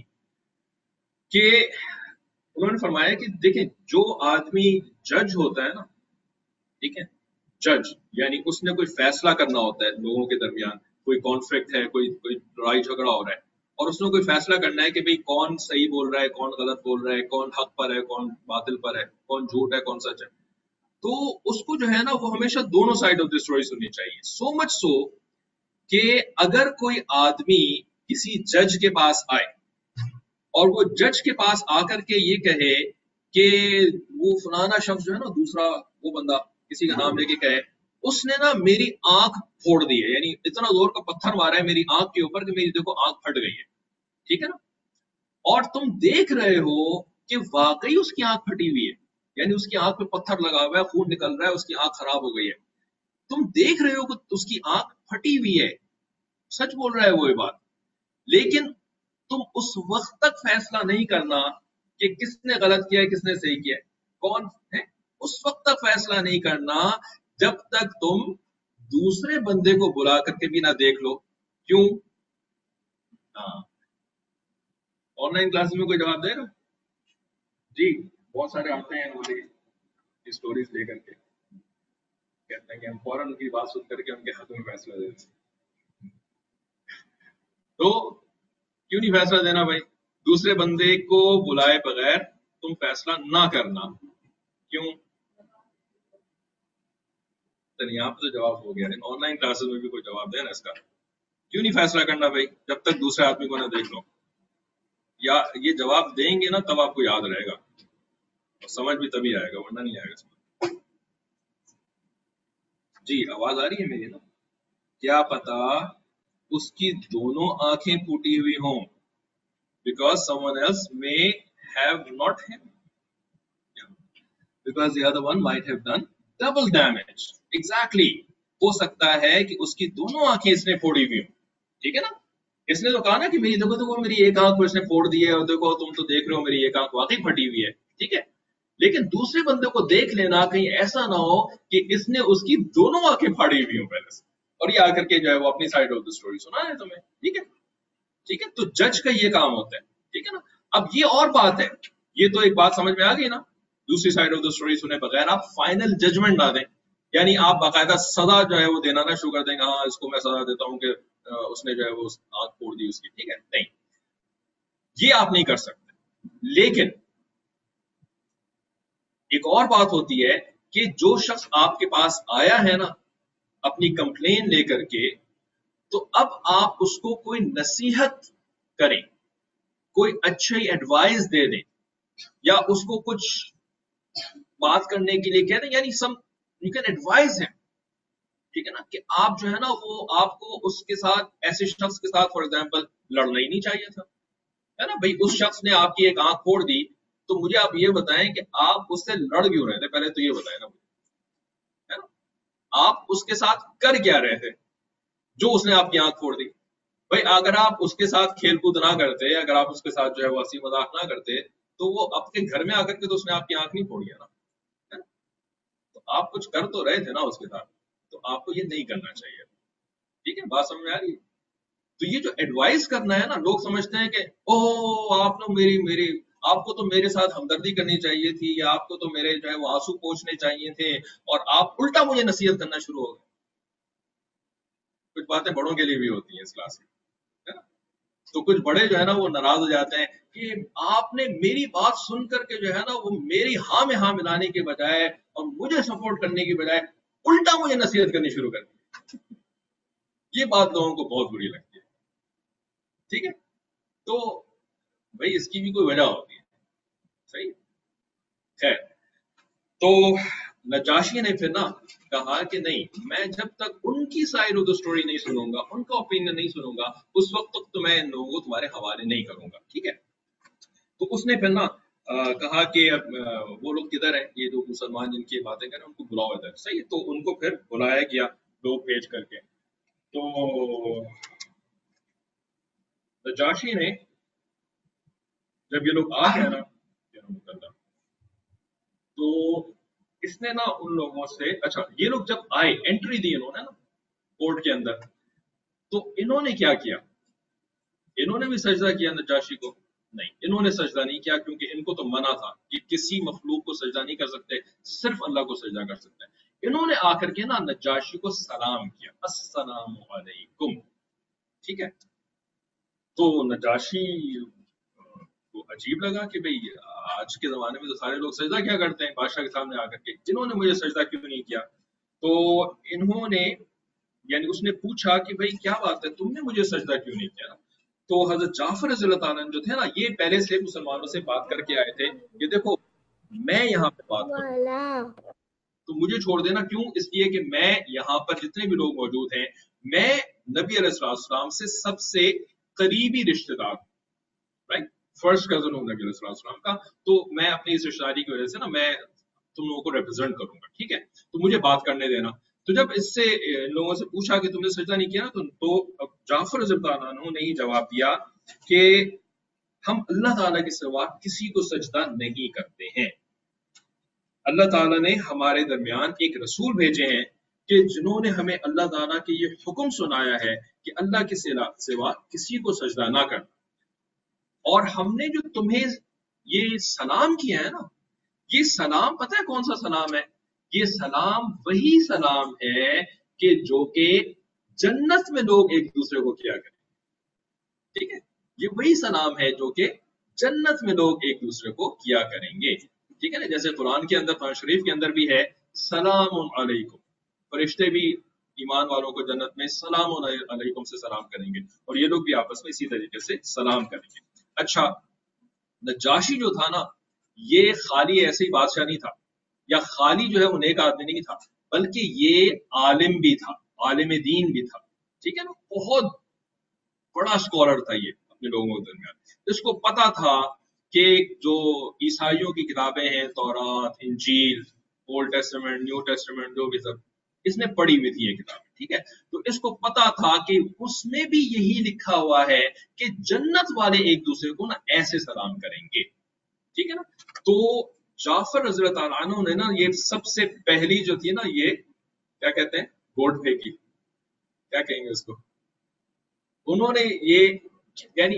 کہ انہوں نے فرمایا کہ دیکھیں جو آدمی جج ہوتا ہے نا، ٹھیک ہے، جج یعنی اس نے کوئی فیصلہ کرنا ہوتا ہے لوگوں کے درمیان، کوئی کانفلکٹ ہے، کوئی لڑائی جھگڑا ہو رہا ہے اور اس نے کوئی فیصلہ کرنا ہے کہ بھئی کون صحیح بول رہا ہے، کون غلط بول رہا ہے، کون حق پر ہے، کون باطل پر ہے، کون جھوٹ ہے، کون سچ ہے. تو اس کو جو ہے نا وہ ہمیشہ دونوں سائڈ آف دی اسٹوری سننی چاہیے. سو مچ سو کہ اگر کوئی آدمی کسی جج کے پاس آئے اور وہ جج کے پاس آ کر کے یہ کہے کہ وہ فلانا شخص جو ہے نا، دوسرا وہ بندہ کسی کا نام لے کے کہے اس نے نا میری آنکھ پھوڑ دی ہے، یعنی اتنا زور کا پتھر مارا ہے میری آنکھ کے اوپر کہ میری دیکھو آنکھ پھٹ گئی ہے. ٹھیک ہے نا، اور تم دیکھ رہے ہو کہ واقعی اس کی آنکھ پھٹی ہوئی ہے، یعنی اس کی آنکھ پہ پتھر لگا ہوا ہے، خون نکل رہا ہے، اس کی آنکھ خراب ہو گئی ہے. تم دیکھ رہے ہو کہ اس کی آنکھ پھٹی ہوئی ہے، سچ بول رہا ہے وہ یہ بات، لیکن تم اس وقت تک فیصلہ نہیں کرنا کہ کس نے غلط کیا ہے کس نے صحیح کیا ہے، کون ہے، اس وقت تک فیصلہ نہیں کرنا جب تک تم دوسرے بندے کو بلا کر کے بھی نہ دیکھ لو. کیوں؟ ہاں، آن لائن کلاسز میں کوئی جواب دے گا؟ جی بہت سارے آتے ہیں ہماری اسٹوریز لے کر کے. کہتے ہیں کہ ہم فوراً ان کی بات سن کر کے ان کے حق میں فیصلہ دیتے ہیں. تو کیوں نہیں فیصلہ دینا بھائی؟ دوسرے بندے کو بلائے بغیر تم فیصلہ نہ کرنا. کیوں؟ یہاں پہ تو جواب ہو گیا ہے. آن لائن کلاسز میں بھی کوئی جواب دینا اس کا. کیوں نہیں فیصلہ کرنا بھائی جب تک دوسرے آدمی کو نہ دیکھ لو؟ یا یہ جواب دیں گے نا تب آپ کو یاد رہے گا اور سمجھ بھی تبھی آئے گا ورنہ نہیں آئے گا سمجھ. جی آواز آ رہی ہے میری نا؟ کیا پتا اس کی دونوں آنکھیں پھوٹی ہوئی ہوں because someone else may have not him. Because the other one might have done double damage. Exactly. ہو سکتا ہے کہ اس کی دونوں آنکھیں اس نے پھوڑی ہوئی ہوں. ٹھیک ہے نا؟ اس نے تو کہا نا کہ میری دیکھو میری ایک آنکھ کو اس نے پھوڑ دی ہے اور دیکھو تم تو دیکھ رہے ہو میری ایک آنکھ واقعی پھٹی ہوئی ہے. ٹھیک ہے، لیکن دوسرے بندے کو دیکھ لینا کہیں ایسا نہ ہو کہ اس نے اس کی دونوں آنکھیں پھاڑی ہوئی ہوں پہلے سے اور یہ آ کر کے جو ہے وہ اپنی سائڈ آف دا اسٹوری سنا ہے تمہیں. ٹھیک ہے، ٹھیک ہے. تو جج کا یہ کام ہوتا ہے. ٹھیک ہے نا. اب یہ اور بات ہے، یہ تو ایک بات سمجھ میں آ گئی نا. دوسری سائڈ آف دا اسٹوری سنے بغیر آپ فائنل ججمنٹ نہ دیں، یعنی آپ باقاعدہ سزا جو ہے وہ دینا نہ شروع کر دیں گے. ہاں اس کو میں سزا دیتا ہوں کہ اس نے جو ہے وہ آنکھ پھوڑ دی اس کی. ٹھیک ہے، نہیں، یہ آپ نہیں کر سکتے. لیکن ایک اور بات ہوتی ہے کہ جو شخص آپ کے پاس آیا ہے نا اپنی کمپلین لے کر کے، تو اب آپ اس کو کوئی نصیحت کریں، کوئی اچھی ایڈوائز دے دیں یا اس کو کچھ بات کرنے کے لیے کہہ دیں، یعنی سم یو کین ایڈوائز ہم. ٹھیک ہے نا، کہ آپ جو ہے نا وہ آپ کو اس کے ساتھ ایسے شخص کے ساتھ فار ایگزامپل لڑنا ہی نہیں چاہیے تھا. ہے نا بھائی، اس شخص نے آپ کی ایک آنکھ پھوڑ دی تو مجھے آپ یہ بتائیں کہ آپ اس سے لڑ کیوں رہے تھے؟ پہلے تو یہ بتائیں نا مجھے. ہے نا، آپ اس کے ساتھ کر کیا رہے تھے جو اس نے آپ کی آنکھ پھوڑ دی؟ بھائی اگر آپ اس کے ساتھ کھیل کود نہ کرتے، اگر آپ اس کے ساتھ جو ہے وہ ہنسی مذاق نہ کرتے تو وہ اپنے گھر میں آ کر کے تو اس نے آپ کی آنکھ نہیں پھوڑی ہے نا. تو آپ کچھ کر تو رہے تھے نا اس کے ساتھ، تو آپ کو یہ نہیں کرنا چاہیے. ٹھیک ہے، بات سمجھ میں آ رہی ہے؟ تو یہ جو ایڈوائز کرنا ہے نا، لوگ سمجھتے ہیں کہ اوہ آپ نے میری آپ کو تو میرے ساتھ ہمدردی کرنی چاہیے تھی، یا آپ کو تو میرے جو ہے وہ آنسو پوچھنے چاہیے تھے، اور آپ الٹا مجھے نصیحت کرنا شروع ہو گئے. کچھ باتیں بڑوں کے لیے بھی ہوتی ہیں اس کلاس میں. تو کچھ بڑے جو ہے نا وہ ناراض ہو جاتے ہیں کہ آپ نے میری بات سن کر کے جو ہے نا وہ میری ہاں میں ہاں ملانے کے بجائے اور مجھے سپورٹ کرنے کی بجائے الٹا مجھے نصیحت کرنی شروع کر دی. یہ بات لوگوں کو بہت بری لگتی ہے. ٹھیک ہے، تو بھائی اس کی بھی کوئی وجہ ہوتی ہے. صحیح، خیر. تو نجاشی نے پھر نا کہا کہ نہیں، میں جب تک ان کی سائڈ آف دا اسٹوری نہیں سنوں گا، ان کا اوپینین نہیں سنوں گا، اس وقت تک تو میں ان لوگوں کو تمہارے حوالے نہیں کروں گا. ٹھیک ہے. تو اس نے پھر نا کہا کہ وہ لوگ کدھر ہیں، یہ جو مسلمان جن کی باتیں کریں ان کو بلاؤ ادھر. صحیح. تو ان کو پھر بلایا گیا لوگ بھیج کر کے. تو نجاشی نے جب یہ لوگ آ گئے نا تو اس نے نا ان لوگوں سے، اچھا یہ لوگ جب آئے، انٹری دی انہوں نے نا کورٹ کے اندر، تو انہوں نے کیا کیا؟ انہوں نے بھی سجدہ کیا نجاشی کو؟ نہیں، انہوں نے سجدہ نہیں کیا، کیونکہ ان کو تو منع تھا کہ کسی مخلوق کو سجدہ نہیں کر سکتے، صرف اللہ کو سجدہ کر سکتے ہیں. انہوں نے آ کر کے نا نجاشی کو سلام کیا، السلام علیکم. ٹھیک ہے. تو نجاشی کو عجیب لگا کہ بھئی آج کے زمانے میں تو سارے لوگ سجدہ کیا کرتے ہیں بادشاہ کے سامنے آ کر کے، جنہوں نے مجھے سجدہ کیوں نہیں کیا؟ تو انہوں نے، یعنی اس نے پوچھا کہ بھئی کیا بات ہے، تم نے مجھے سجدہ کیوں نہیں کیا؟ تو حضرت جعفر رضی اللہ تعالیٰ جو تھے نا، یہ پہلے سے مسلمانوں سے بات کر کے آئے تھے کہ دیکھو میں یہاں پہ بات کروں تو مجھے چھوڑ دینا. کیوں؟ اس لیے کہ میں یہاں پر جتنے بھی لوگ موجود ہیں، میں نبی علیہ السلام سے سب سے قریبی رشتہ دار، رائٹ، فرسٹ کزن ہوں نبی علیہ السلام کا. تو میں اپنی اس رشتہ داری کی وجہ سے نا میں تم لوگوں کو ریپرزینٹ کروں گا. ٹھیک ہے، تو مجھے بات کرنے دینا. تو جب اس سے لوگوں سے پوچھا کہ تم نے سجدہ نہیں کیا، تو جعفر رضی اللہ عنہ نے ہی جواب دیا کہ ہم اللہ تعالیٰ کے سوا کسی کو سجدہ نہیں کرتے ہیں. اللہ تعالیٰ نے ہمارے درمیان ایک رسول بھیجے ہیں کہ جنہوں نے ہمیں اللہ تعالیٰ کے یہ حکم سنایا ہے کہ اللہ کے سوا کسی کو سجدہ نہ کرنا. اور ہم نے جو تمہیں یہ سلام کیا ہے نا، یہ سلام پتہ ہے کون سا سلام ہے؟ یہ سلام وہی سلام ہے کہ جو کہ جنت میں لوگ ایک دوسرے کو کیا کریں. ٹھیک ہے, یہ وہی سلام ہے جو کہ جنت میں لوگ ایک دوسرے کو کیا کریں گے. ٹھیک ہے نا, جیسے قرآن کے اندر, قرآن شریف کے اندر بھی ہے سلام علیکم, فرشتے بھی ایمان والوں کو جنت میں سلام علیکم سے سلام کریں گے, اور یہ لوگ بھی آپس میں اسی طریقے سے سلام کریں گے. اچھا, نجاشی جو تھا نا, یہ خالی ایسے ہی بادشاہ نہیں تھا, یا خالی جو ہے وہ نیک آدمی نہیں تھا, بلکہ یہ عالم بھی تھا, عالم دین بھی تھا. ٹھیک ہے نا, بہت بڑا اسکالر تھا یہ اپنے لوگوں کے درمیان. اس کو پتا تھا کہ جو عیسائیوں کی کتابیں ہیں, تورات, انجیل, اولڈ ٹیسٹمنٹ, نیو ٹیسٹمنٹ, جو بھی سب اس نے پڑھی ہوئی تھی یہ کتابیں. ٹھیک ہے, تو اس کو پتا تھا کہ اس میں بھی یہی لکھا ہوا ہے کہ جنت والے ایک دوسرے کو نا ایسے سلام کریں گے. ٹھیک ہے نا, تو جعفر رضی اللہ تعالیٰ عنہ نے نا یہ سب سے پہلی جو تھی نا, یہ کیا کہتے ہیں, گوڈ پھینکی, کیا کہیں گے اس کو, انہوں نے یہ یعنی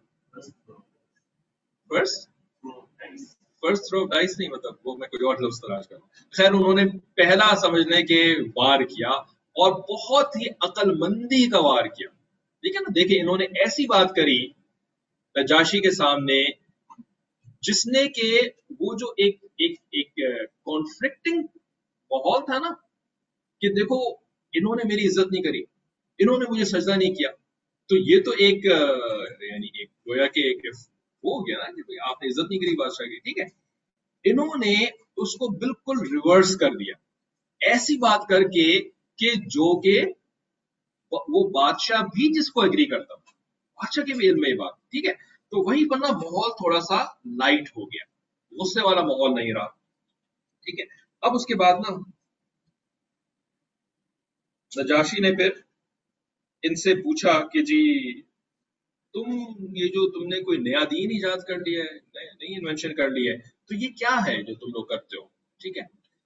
فرسٹ تھرو ڈائس نہیں, مطلب وہ میں کوئی اور لفظ تلاش کروں. خیر, انہوں نے پہلا سمجھنے کے وار کیا, اور بہت ہی عقل مندی کا وار کیا. ٹھیک ہے نا, دیکھیں انہوں نے ایسی بات کری نجاشی کے سامنے جس نے کہ وہ جو ایک کانفلکٹنگ ماحول تھا نا, کہ دیکھو انہوں نے میری عزت نہیں کری, انہوں نے مجھے سجدہ نہیں کیا, تو یہ تو ایک یعنی ایک گویا کہ ایک وہ ہو گیا نا کہ آپ نے عزت نہیں کری بادشاہ کی. ٹھیک ہے, انہوں نے اس کو بالکل ریورس کر دیا, ایسی بات کر کے کہ جو کہ وہ بادشاہ بھی جس کو ایگری کرتا, بادشاہ کے بھی علم میں یہ بات. ٹھیک ہے, تو وہی بنا ماحول تھوڑا سا لائٹ ہو گیا, غصے والا ماحول نہیں رہا. ٹھیک ہے, اب اس کے بعد نا نجاشی نے پھر ان سے پوچھا کہ جی تم یہ جو تم نے کوئی نیا دین ایجاد کر لیا ہے, نئی انوینشن کر لی ہے, تو یہ کیا ہے جو تم لوگ کرتے ہو. ٹھیک ہے,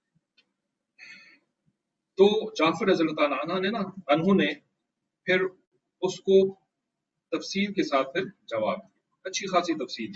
تو جعفر رضی اللہ تعالیٰ عنہ نے پھر اس کو تفصیل کے ساتھ پھر جواب دیا, اچھی خاصی تفصیل.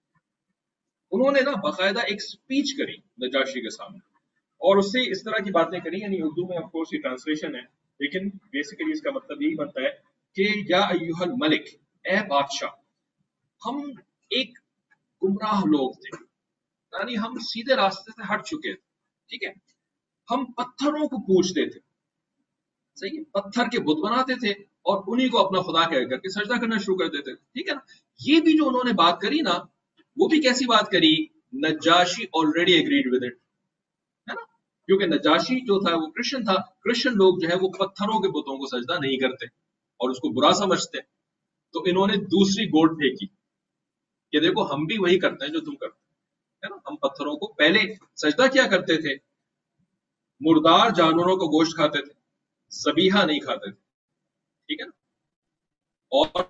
انہوں نے نا باقاعدہ ایک سپیچ کری نجاشی کے سامنے, اور اس سے اس طرح کی باتیں کری, یعنی اردو میں آف کورس یہ ٹرانسلیشن ہے, لیکن بیسیکلی اس کا مطلب یہی بنتا ہے کہ یا ایھا الملک, اے بادشاہ, ہم ایک گمراہ لوگ تھے, یعنی ہم سیدھے راستے سے ہٹ چکے تھے. ٹھیک ہے, ہم پتھروں کو پوجتے تھے, صحیح ہے, پتھر کے بت بناتے تھے اور انہی کو اپنا خدا کہہ کر کے سجدہ کرنا شروع کر دیتے تھے. ٹھیک ہے نا, یہ بھی جو انہوں نے بات کری نا, وہ بھی کیسی بات کری, نجاشی آلریڈی ایگریڈ ود اٹ, ہے نا, کیونکہ نجاشی جو تھا وہ کرسچن تھا. کرسچن لوگ جو ہے وہ پتھروں کے بتوں کو سجدہ نہیں کرتے اور اس کو برا سمجھتے. تو انہوں نے دوسری گوڈ پھینکی کہ دیکھو ہم بھی وہی کرتے ہیں جو تم کرتے ہے نا, ہم پتھروں کو پہلے سجدہ کیا کرتے تھے, مردار جانوروں کو گوشت کھاتے تھے, ذبیحہ نہیں کھاتے تھے. ٹھیک ہے نا, اور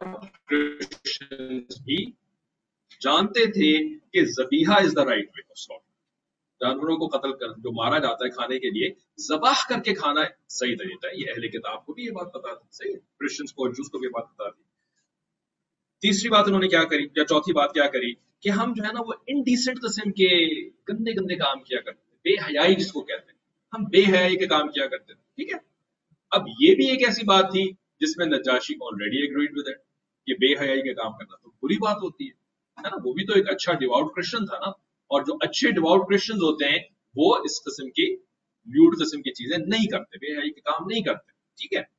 کرسچنز بھی جانتے تھے کہ ذبیحہ is the right way of slaughter, جانوروں کو قتل کر جو مارا جاتا ہے کھانے کے لیے, ذبح کر کے کھانا صحیح طریقہ ہے. یہ اہل کتاب کو بھی یہ بات پتا تھی, صحیح ہے, کرسچنز کو اور جوز کو بھی یہ بات پتا تھی. تیسری بات انہوں نے کیا کری, یا چوتھی بات کیا کری, کہ ہم جو ہے نا وہ انڈیسنٹ قسم کے گندے گندے کام کیا کرتے تھے, بے حیائی جس کو کہتے ہیں, ہم بے حیائی کے کام کیا کرتے تھے. ٹھیک ہے, اب یہ بھی ایک ایسی بات تھی جس میں نجاشی آلریڈی ایگریڈ ود اٹ, کہ بے حیائی کے کام کرنا تو بری بات ہوتی ہے نا. وہ بھی تو ایک اچھا ڈیواؤٹ کرسچن تھا نا, اور جو اچھے ڈیواؤٹ کرسچنز ہوتے ہیں وہ اس قسم کی لیوڈ قسم کی چیزیں نہیں کرتے, بے حیائی کے کام نہیں کرتے. ٹھیک ہے,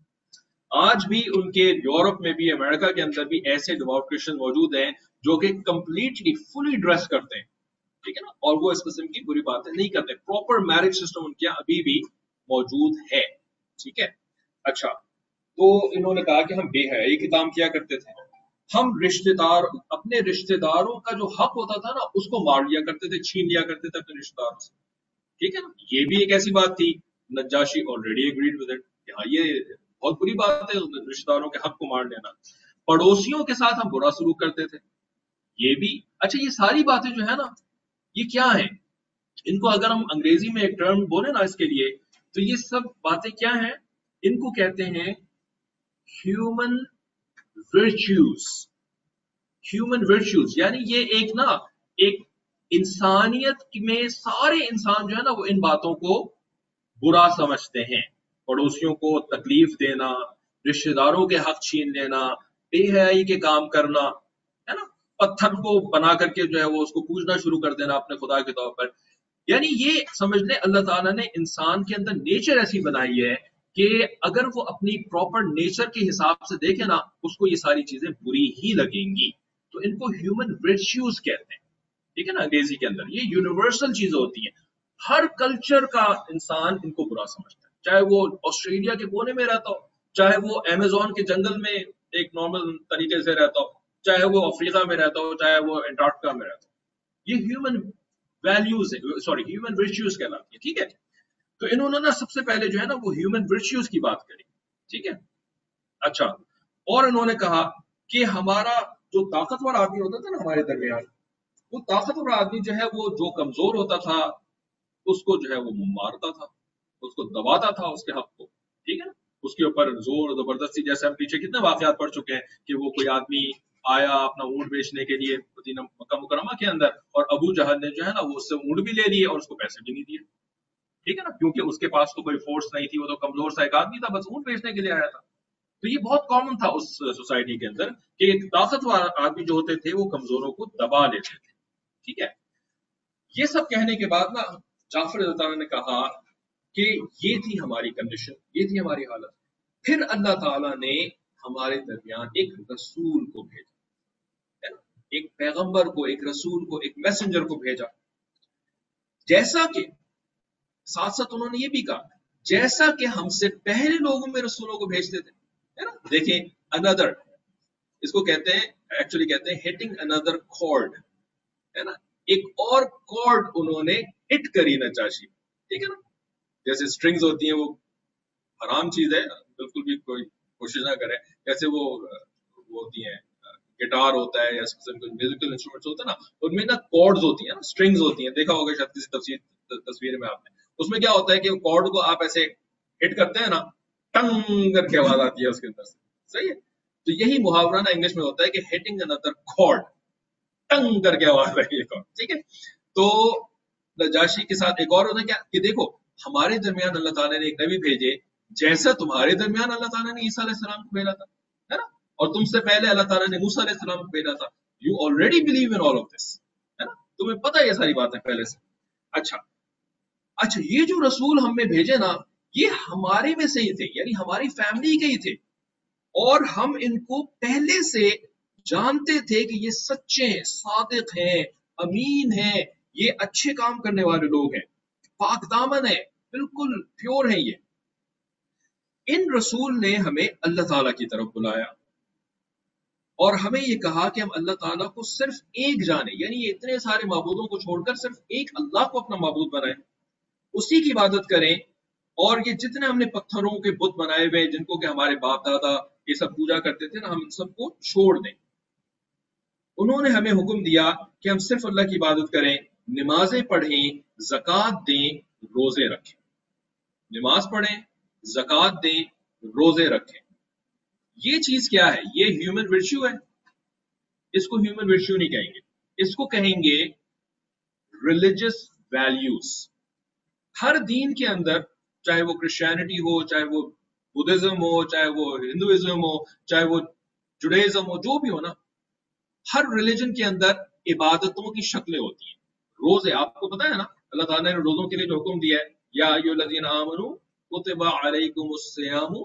آج بھی ان کے یورپ میں بھی, امریکہ کے اندر بھی ایسے ڈیواؤٹ کرسچن موجود ہیں جو کہ کمپلیٹلی فلی ڈریس کرتے ہیں. ٹھیک ہے نا, اور وہ اس قسم کی بری باتیں نہیں کرتے. پراپر میرج سسٹم ان کے ابھی بھی موجود ہے. ٹھیک ہے, اچھا, تو انہوں نے کہا کہ ہم بے حیائی کے کام کیا کرتے تھے, ہم اپنے رشتہ داروں کا جو حق ہوتا تھا نا اس کو مار لیا کرتے تھے, چھین لیا کرتے تھے اپنے رشتہ داروں سے. ٹھیک ہے نا, یہ بھی ایک ایسی بات تھی, نجاشی آلریڈی ایگریڈ ود اٹ. یہاں یہ بہت بری بات ہے رشتہ داروں کے حق کو مار لینا. پڑوسیوں کے ساتھ ہم برا سلوک کرتے تھے, یہ بھی. اچھا, یہ ساری باتیں جو ہے نا یہ کیا ہیں, ان کو اگر ہم انگریزی میں ایک ٹرم بولے نا اس کے لیے, تو یہ سب باتیں کیا ہیں, ان کو کہتے ہیں ہیومن ورچوز. ہیومن ورچوز یعنی یہ ایک نا ایک इंसानियत में सारे इंसान जो है ना वो इन बातों को बुरा समझते हैं। पड़ोसियों को तकलीफ देना, रिश्तेदारों के हक छीन लेना, बेहयाई के काम करना, है ना, पत्थर को बना करके जो है वो उसको पूजना शुरू कर देना अपने खुदा के तौर पर। यानी ये समझ लें अल्लाह ताला ने इंसान के अंदर नेचर ऐसी बनाई है कि अगर वो अपनी प्रॉपर नेचर के हिसाब से देखे ना, उसको ये सारी चीजें बुरी ही लगेंगी। तो इनको ह्यूमन वर्च्यूज कहते हैं, ठीक है ना, अंग्रेजी के अंदर। ये यूनिवर्सल चीजें होती हैं, हर कल्चर का इंसान इनको बुरा समझता है, चाहे वो ऑस्ट्रेलिया के कोने में रहता हो, चाहे वो अमेजोन के जंगल में एक नॉर्मल तरीके से रहता हो, चाहे वो अफ्रीका में रहता हो, चाहे वो एंटार्क्टिका में रहता हो। ये ह्यूमन वैल्यूज है, सॉरी ह्यूमन वर्च्यूज कहलाती है, ठीक है। तो इन्होंने ना सबसे पहले जो है ना वो ह्यूमन वर्च्यूज की बात करी, ठीक है। अच्छा, और इन्होंने कहा कि हमारा जो ताकतवर आदमी होता था ना हमारे दरमियान, वो ताकतवर आदमी जो है वो जो कमजोर होता था उसको जो है वो मारता था, उसको दबाता था उसके हक को, ठीक है ना, उसके ऊपर जोर जबरदस्ती। जैसे हम पीछे कितने वाकयात पढ़ चुके हैं कि वो कोई आदमी आया अपना ऊंट बेचने के लिए मदीना मक्का मुकरमा के अंदर, और अबू जहल ने जो है ना वो उससे ऊंट भी ले लिए और उसको पैसे भी नहीं दिए, ठीक है ना, क्योंकि उसके पास तो कोई फोर्स नहीं थी, वो तो कमजोर सा एक आदमी था, बस ऊंट बेचने के लिए आया था। तो ये बहुत कॉमन था उस सोसाइटी के अंदर कि एक ताकतवर आदमी जो होते थे वो कमजोरों को दबा लेते थे, ठीक है। ये सब कहने के बाद ना जाफर रज़ी अल्लाह ने कहा कि ये थी हमारी कंडीशन, ये थी हमारी हालत। फिर अल्लाह ताला ने हमारे दरमियान एक रसूल को भेजा, है ना, एक पैगंबर को, एक रसूल को, एक मैसेंजर को भेजा। जैसा कि साथ साथ उन्होंने ये भी कहा जैसा कि हमसे पहले लोगों में रसूलों को भेजते थे, है ना। देखिए अनदर, इसको कहते हैं, एक्चुअली कहते हैं हिटिंग अनदर कॉर्ड, है ना, एक और कॉर्ड उन्होंने हिट करी नजाशी, ठीक है ना। जैसे स्ट्रिंग्स होती हैं वो हराम चीज है, बिल्कुल भी कोई कोशिश ना करे। जैसे वो होती हैं, गिटार होता है या म्यूजिकल इंस्ट्रूमेंट्स होता है ना, उनमें ना कॉर्ड्स होती हैं ना, स्ट्रिंग्स होती हैं, देखा होगा शायद किसी तस्वीर में आपने। उसमें क्या होता है कि कॉर्ड को आप ऐसे हिट करते हैं ना, टंग करके आवाज आती है उसके अंदर से, सही है। तो यही मुहावरा ना इंग्लिश में होता है कि हिटिंग अनदर कॉर्ड, टंग करके आवाज रही है, ठीक है। तो नजाशी के साथ एक और होता है क्या कि देखो हमारे दरमियान अल्लाह ताला ने एक नबी भेजे, जैसा तुम्हारे दरमियान अल्लाह ताला ने ईसा अलैहि सलाम को भेजा था, है ना, और तुमसे पहले अल्लाह ताला ने मूसा अलैहि सलाम को भेजा था। You already believe in all of this, है ना, तुम्हें पता है ये सारी बातें पहले से। अच्छा अच्छा, ये जो रसूल हमें भेजे ना, ये हमारे में से ही थे, यानी हमारी फैमिली के ही थे, और हम इनको पहले से जानते थे कि ये सच्चे हैं, सादिक हैं, अमीन हैं, ये अच्छे काम करने वाले लोग हैं, पाक दामन है, बिल्कुल प्योर है ये। इन रसूल ने हमें अल्लाह ताला की तरफ बुलाया और हमें ये कहा कि हम अल्लाह ताला को सिर्फ एक जाने, यानी ये इतने सारे माबूदों को छोड़कर सिर्फ एक अल्लाह को अपना माबूद बनाएं, उसी की इबादत करें। और ये जितने हमने पत्थरों के बुत बनाए हुए जिनको कि हमारे बाप दादा ये सब पूजा करते थे ना, हम इन सबको छोड़ दें। उन्होंने हमें हुक्म दिया कि हम सिर्फ अल्लाह की इबादत करें, नमाजें पढ़ें, ज़कात दें, रोजे रखें। नमाज पढ़ें, ज़कात दें, रोजे रखें। ये चीज क्या है? ये ह्यूमन वर्च्यू है। इसको ह्यूमन वर्च्यू नहीं कहेंगे, इसको कहेंगे रिलीजियस वैल्यूज। हर दीन के अंदर, चाहे वो क्रिश्चियनिटी हो, चाहे वो बुद्धिज्म हो, चाहे वो हिंदुइज्म हो, चाहे वो जुडाइज्म हो, जो भी हो ना, हर रिलीजन के अंदर इबादतों की शक्लें होती हैं। रोजे, आपको पता है ना, अल्लाह ताला ने रोजों के लिए जो हुक्म दिया है, या अय्युहल्लज़ीना आमनू कुतिबा अलैकुमुस्सियामु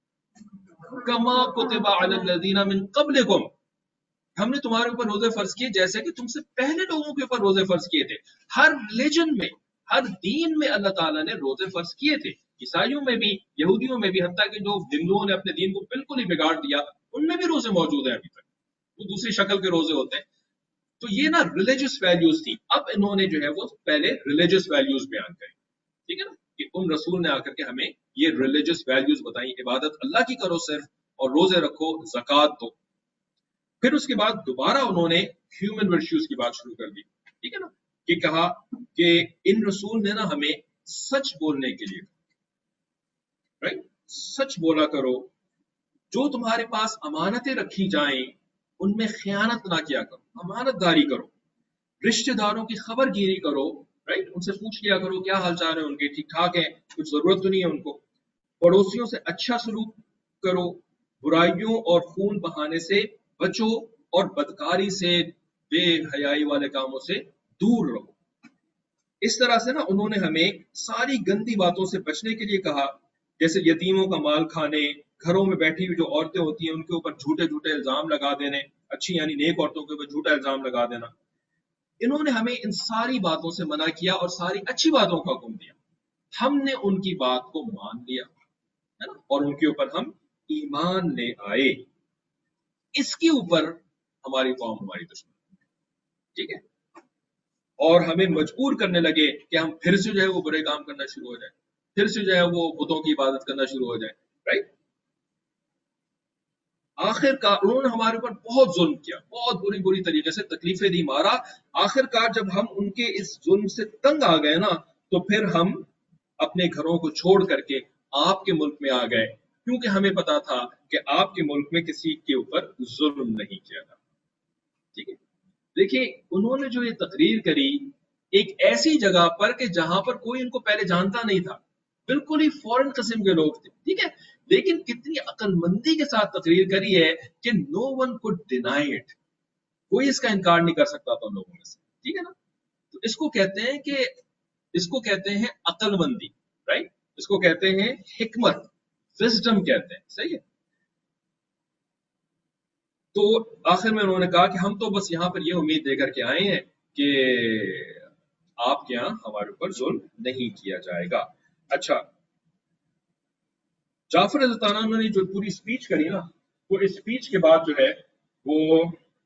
कमा कुतिबा अलल्लज़ीना मिन क़ब्लिकुम, हमने तुम्हारे ऊपर रोजे फर्ज किए जैसे कि तुमसे पहले लोगों के ऊपर रोजे फर्ज किए थे। हर रिलीजन में, हर दीन में अल्लाह ताला ने रोजे फर्ज किए थे। ईसाइयों में भी, यहूदियों में भी, हत्ता कि जो हिंदुओं ने अपने दीन को बिल्कुल ही बिगाड़ दिया, उनमें भी रोजे मौजूद हैं अभी तक, वो दूसरी शक्ल के रोजे होते हैं। तो ये ना रिलीजियस वैल्यूज थी। अब इन्होंने जो है वो पहले रिलीजियस वैल्यूज बयान करी, ठीक है ना, कि उन रसूल ने आकर के हमें ये रिलीजियस वैल्यूज बताई, इबादत अल्लाह की करो सिर्फ, और रोजे रखो, ज़कात दो। फिर उसके बाद दोबारा उन्होंने ह्यूमन वर्च्यूज की बात शुरू कर दी, ठीक है ना, कि कहा कि इन रसूल ने ना हमें सच बोलने के लिए, राइट, सच बोला करो, जो तुम्हारे पास अमानतें रखी जाएं उनमें खयानत ना किया करो, अमानतदारी करो, رشتہ داروں کی خبر گیری کرو، رائٹ، ان سے پوچھ لیا کرو کیا حال چال ہے ان کے، ٹھیک ٹھاک ہیں، کچھ ضرورت تو نہیں ہے ان کو۔ پڑوسیوں سے اچھا سلوک کرو، برائیوں اور خون بہانے سے بچو، اور بدکاری سے، بے حیائی والے کاموں سے دور رہو۔ اس طرح سے نا انہوں نے ہمیں ساری گندی باتوں سے بچنے کے لیے کہا، جیسے یتیموں کا مال کھانے، گھروں میں بیٹھی ہوئی جو عورتیں ہوتی ہیں ان کے اوپر جھوٹے جھوٹے الزام لگا دینے، اچھی یعنی نیک عورتوں کے اوپر جھوٹا الزام لگا دینا۔ انہوں نے ہمیں ان ساری باتوں سے منع کیا اور ساری اچھی باتوں کا حکم دیا۔ ہم نے ان کی بات کو مان لیا ہے نا، اور ان کے اوپر ہم ایمان لے آئے۔ اس کے اوپر ہماری قوم ہماری دشمن، ٹھیک ہے، اور ہمیں مجبور کرنے لگے کہ ہم پھر سے جو ہے وہ برے کام کرنا شروع ہو جائے، پھر سے جو ہے وہ بتوں کی عبادت کرنا شروع ہو جائے، رائٹ۔ آخر کار انہوں نے ہمارے اوپر بہت ظلم کیا، بہت بری طریقے سے تکلیفیں دی، مارا۔ آخر کار جب ہم ان کے اس ظلم سے تنگ آ گئے نا، تو پھر ہم اپنے گھروں کو چھوڑ کر کے آپ کے ملک میں آ گئے، کیونکہ ہمیں پتا تھا کہ آپ کے ملک میں کسی کے اوپر ظلم نہیں کیا تھا، ٹھیک ہے۔ دیکھیں انہوں نے جو یہ تقریر کری ایک ایسی جگہ پر کہ جہاں پر کوئی ان کو پہلے جانتا نہیں تھا، بالکل ہی فورن قسم کے لوگ تھے، ٹھیک ہے، لیکن کتنی عقل مندی کے ساتھ تقریر کری ہے کہ no one could deny it, کوئی اس کا انکار نہیں کر سکتا تھا لوگوں میں سے، ٹھیک ہے نا۔ تو اس کو کہتے ہیں کہ اس کو کہتے ہیں عقل مندی، رائٹ، اس کو کہتے ہیں حکمت، وزڈم کہتے ہیں، صحیح ہے۔ تو آخر میں انہوں نے کہا کہ ہم تو بس یہاں پر یہ امید دے کر کے آئے ہیں کہ آپ کے یہاں ہمارے اوپر ظلم نہیں کیا جائے گا۔ اچھا، جعفر رضی اللہ عنہ نے جو پوری اسپیچ کری نا، وہ اسپیچ کے بعد جو ہے وہ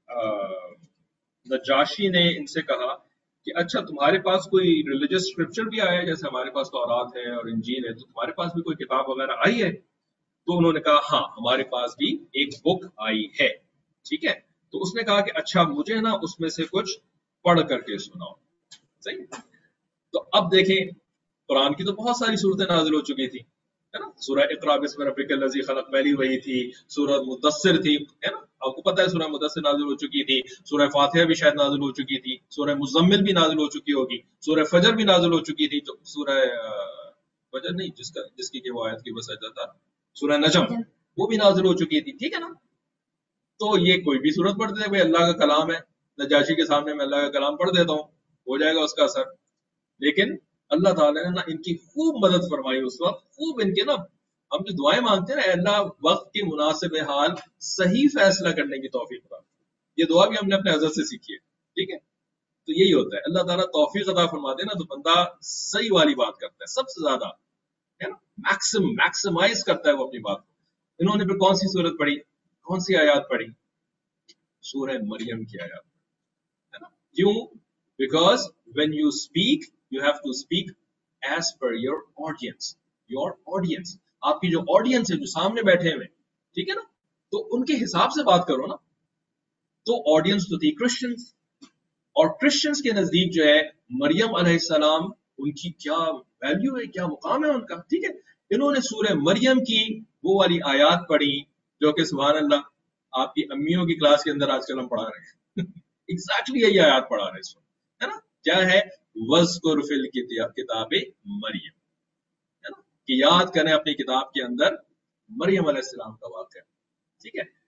نجاشی نے ان سے کہا کہ اچھا تمہارے پاس کوئی ریلیجس اسکرپچر بھی آیا ہے، جیسے ہمارے پاس تورات ہے اور انجیل ہے، تو تمہارے پاس بھی کوئی کتاب وغیرہ آئی ہے؟ تو انہوں نے کہا ہاں ہمارے پاس بھی ایک بک آئی ہے، ٹھیک ہے۔ تو اس نے کہا کہ اچھا مجھے نا اس میں سے کچھ پڑھ کر کے سناؤ، صحیح۔ تو اب دیکھیں قرآن کی تو بہت ساری صورتیں نازل ہو چکی تھی، ہے نا، سورہ اقرا بسم ربک الذی خلق پہلی وہی تھی، سورہ مدثر تھی، ہے نا، آپ کو پتہ ہے سورہ مدثر نازل ہو چکی تھی، سورہ فاتحہ بھی شاید نازل ہو چکی تھی، سورہ مزمل بھی نازل ہو چکی ہوگی، سورہ فجر بھی نازل ہو چکی تھی، تو سورہ فجر نہیں جس کی وہ آیت کی وسعت تھا، سورہ نجم وہ بھی نازل ہو چکی تھی، ٹھیک ہے نا۔ تو یہ کوئی بھی صورت پڑھتے ہیں، بھائی اللہ کا کلام ہے، نجاشی کے سامنے میں اللہ کا کلام پڑھ دیتا ہوں، ہو جائے گا اس کا اثر۔ لیکن اللہ تعالیٰ نے نا ان کی خوب مدد فرمائی اس وقت، خوب ان کے نا، ہم جو دعائیں مانگتے ہیں نا، اللہ وقت کے مناسب حال صحیح فیصلہ کرنے کی توفیق عطا، یہ دعا بھی ہم نے اپنے حضرت سے سیکھی ہے، ٹھیک ہے۔ تو یہی ہوتا ہے، اللہ تعالیٰ توفیق عطا فرماتے ہیں نا، تو بندہ صحیح والی بات کرتا ہے سب سے زیادہ، ہے نا، میکسیمائز کرتا ہے وہ اپنی بات کو۔ انہوں نے پھر کون سی صورت پڑھی، کون سی آیات پڑھی؟ سورہ مریم کی آیات، ہے نا۔ کیوں؟ Because when you speak you have to speak as per your audience، آپ کی جو آڈینس ہے، جو سامنے بیٹھے ہوئے، ٹھیک ہے نا، تو ان کے حساب سے بات کرو نا۔ تو آڈینس تو تھی کرسچنز، اور کرسچنز کے نزدیک جو ہے مریم علیہ السلام، ان کی کیا ویلیو ہے، کیا مقام ہے ان کا، ٹھیک ہے۔ انہوں نے سورہ مریم کی وہ والی آیات پڑھی جو کہ سبحان اللہ آپ کی امیوں کی کلاس کے اندر آج کل ہم پڑھا رہے ہیں، ایگزیکٹلی یہی آیات پڑھا رہے ہیں اس وقت، ہے نا۔ کیا ہے؟ وَاذْكُرْ فِي الْكِتَابِ مریم، ہے نا، کہ یاد کریں اپنی کتاب کے اندر مریم علیہ السلام کا واقعہ، ٹھیک ہے۔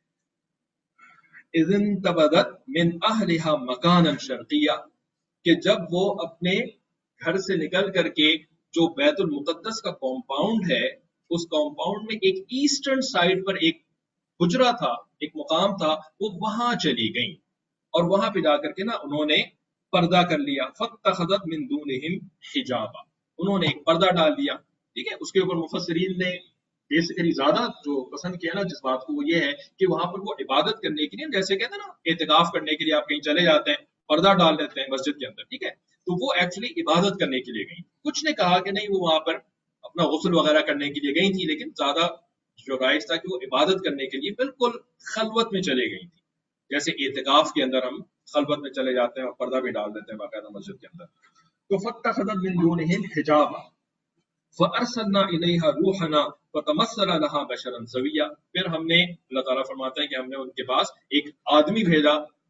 اِذِ انتبذت من اہلها مکانا شرقیہ، کہ جب وہ اپنے گھر سے نکل کر کے جو بیت المقدس کا کمپاؤنڈ ہے، اس کمپاؤنڈ میں ایک ایسٹرن سائڈ پر ایک حجرہ تھا، ایک مقام تھا، وہ وہاں چلی گئیں، اور وہاں پہ جا کر کے نا انہوں نے پردہ کر لیا، فَاتَّخَذَتْ مِن دُونِهِمْ حِجَابًا، انہوں نے ایک پردہ ڈال دیا، ٹھیک ہے۔ اس کے اوپر مفسرین نے بیسیکلی زیادہ جو پسند کیا نا جس بات کو، وہ یہ ہے کہ وہاں پر وہ عبادت کرنے کے لیے، جیسے کہتے ہیں نا اعتکاف کرنے کے لیے آپ کہیں چلے جاتے ہیں، پردہ ڈال لیتے ہیں مسجد کے اندر، ٹھیک ہے، تو وہ ایکچولی عبادت کرنے کے لیے گئی۔ کچھ نے کہا کہ نہیں وہ وہاں پر اپنا غسل وغیرہ کرنے کے لیے گئی تھی، لیکن زیادہ جو رائج تھا کہ وہ عبادت کرنے کے لیے بالکل خلوت میں چلے گئی تھی، جیسے اعتکاف کے اندر ہم خلوت میں چلے جاتے ہیں اور پردہ بھی ڈال دیتے ہیں باقاعدہ مسجد کے اندر۔ تو فَاتَّخَذَتْ مِن دُونِهِمْ حِجَابًا فَأَرْسَلْنَا إِلَيْهَا رُوحَنَا فَتَمَثَّلَ لَهَا بَشَرًا سَوِيًّا، پھر ہم نے، اللہ تعالیٰ فرماتے ہیں کہ ہم نے ان کے پاس ایک آدمی بھیجا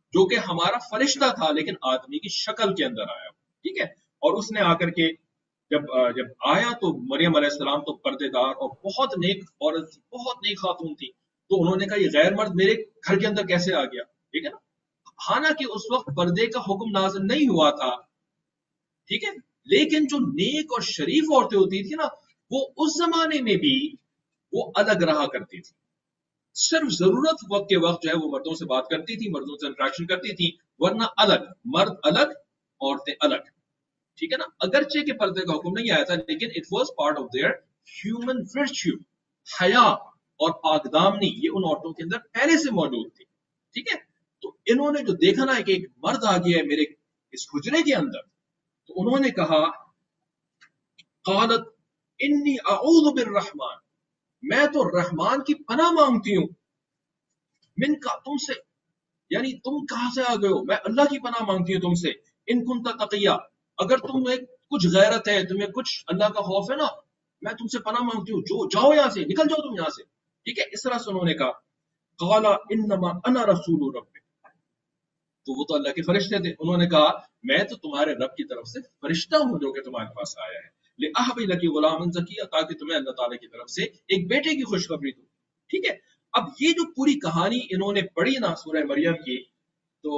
جو کہ ہمارا فرشتہ تھا لیکن آدمی کی شکل کے اندر آیا، ٹھیک ہے. اور اس نے آ کر کے جب آیا تو مریم علیہ السلام تو پردے دار اور بہت نیک عورت تھی، بہت نیک خاتون تھی. تو انہوں نے کہا یہ غیر مرد میرے گھر کے اندر کیسے آ گیا، ٹھیک ہے نا. حالانکہ اس وقت پردے کا حکم نازل نہیں ہوا تھا، ٹھیک ہے. لیکن جو نیک اور شریف عورتیں ہوتی تھی نا، وہ اس زمانے میں بھی وہ الگ رہا کرتی تھی. صرف ضرورت وقت کے وقت جو ہے وہ مردوں سے بات کرتی تھی، مردوں سے انٹریکشن کرتی تھی، ورنہ الگ، مرد الگ عورتیں الگ، ٹھیک ہے نا. اگرچہ کہ پردے کا حکم نہیں آیا تھا لیکن it was part of their human virtue. حیا اور پاکدامنی یہ ان عورتوں کے اندر پہلے سے موجود تھی، ٹھیک ہے. تو انہوں نے جو دیکھا نا کہ ایک مرد آ گیا ہے میرے اس حجرے کے اندر، تو انہوں نے کہا قالت انی اعوذ بالرحمن، میں تو رحمان کی پناہ مانگتی ہوں، من کا، تم سے، یعنی تم کہاں سے آ گئے ہو، میں اللہ کی پناہ مانگتی ہوں تم سے، ان کنت تقیہ، اگر تمہیں کچھ غیرت ہے، تمہیں کچھ اللہ کا خوف ہے نا، میں تم سے پناہ مانگتی ہوں، جو جاؤ یہاں سے، نکل جاؤ تم یہاں سے، ٹھیک ہے. اس طرح سے انہوں نے کہا قال انما انا رسول رب، تو وہ تو اللہ کے فرشتے تھے. انہوں نے کہا میں تو تمہارے رب کی طرف سے فرشتہ ہوں جو کہ تمہارے پاس آیا ہے، لأہب لکی غلاما زکیہ، تاکہ تمہیں اللہ تعالیٰ کی طرف سے ایک بیٹے کی خوشخبری دوں، ٹھیک ہے. اب یہ جو پوری کہانی انہوں نے پڑھی نا سورہ مریم کی، تو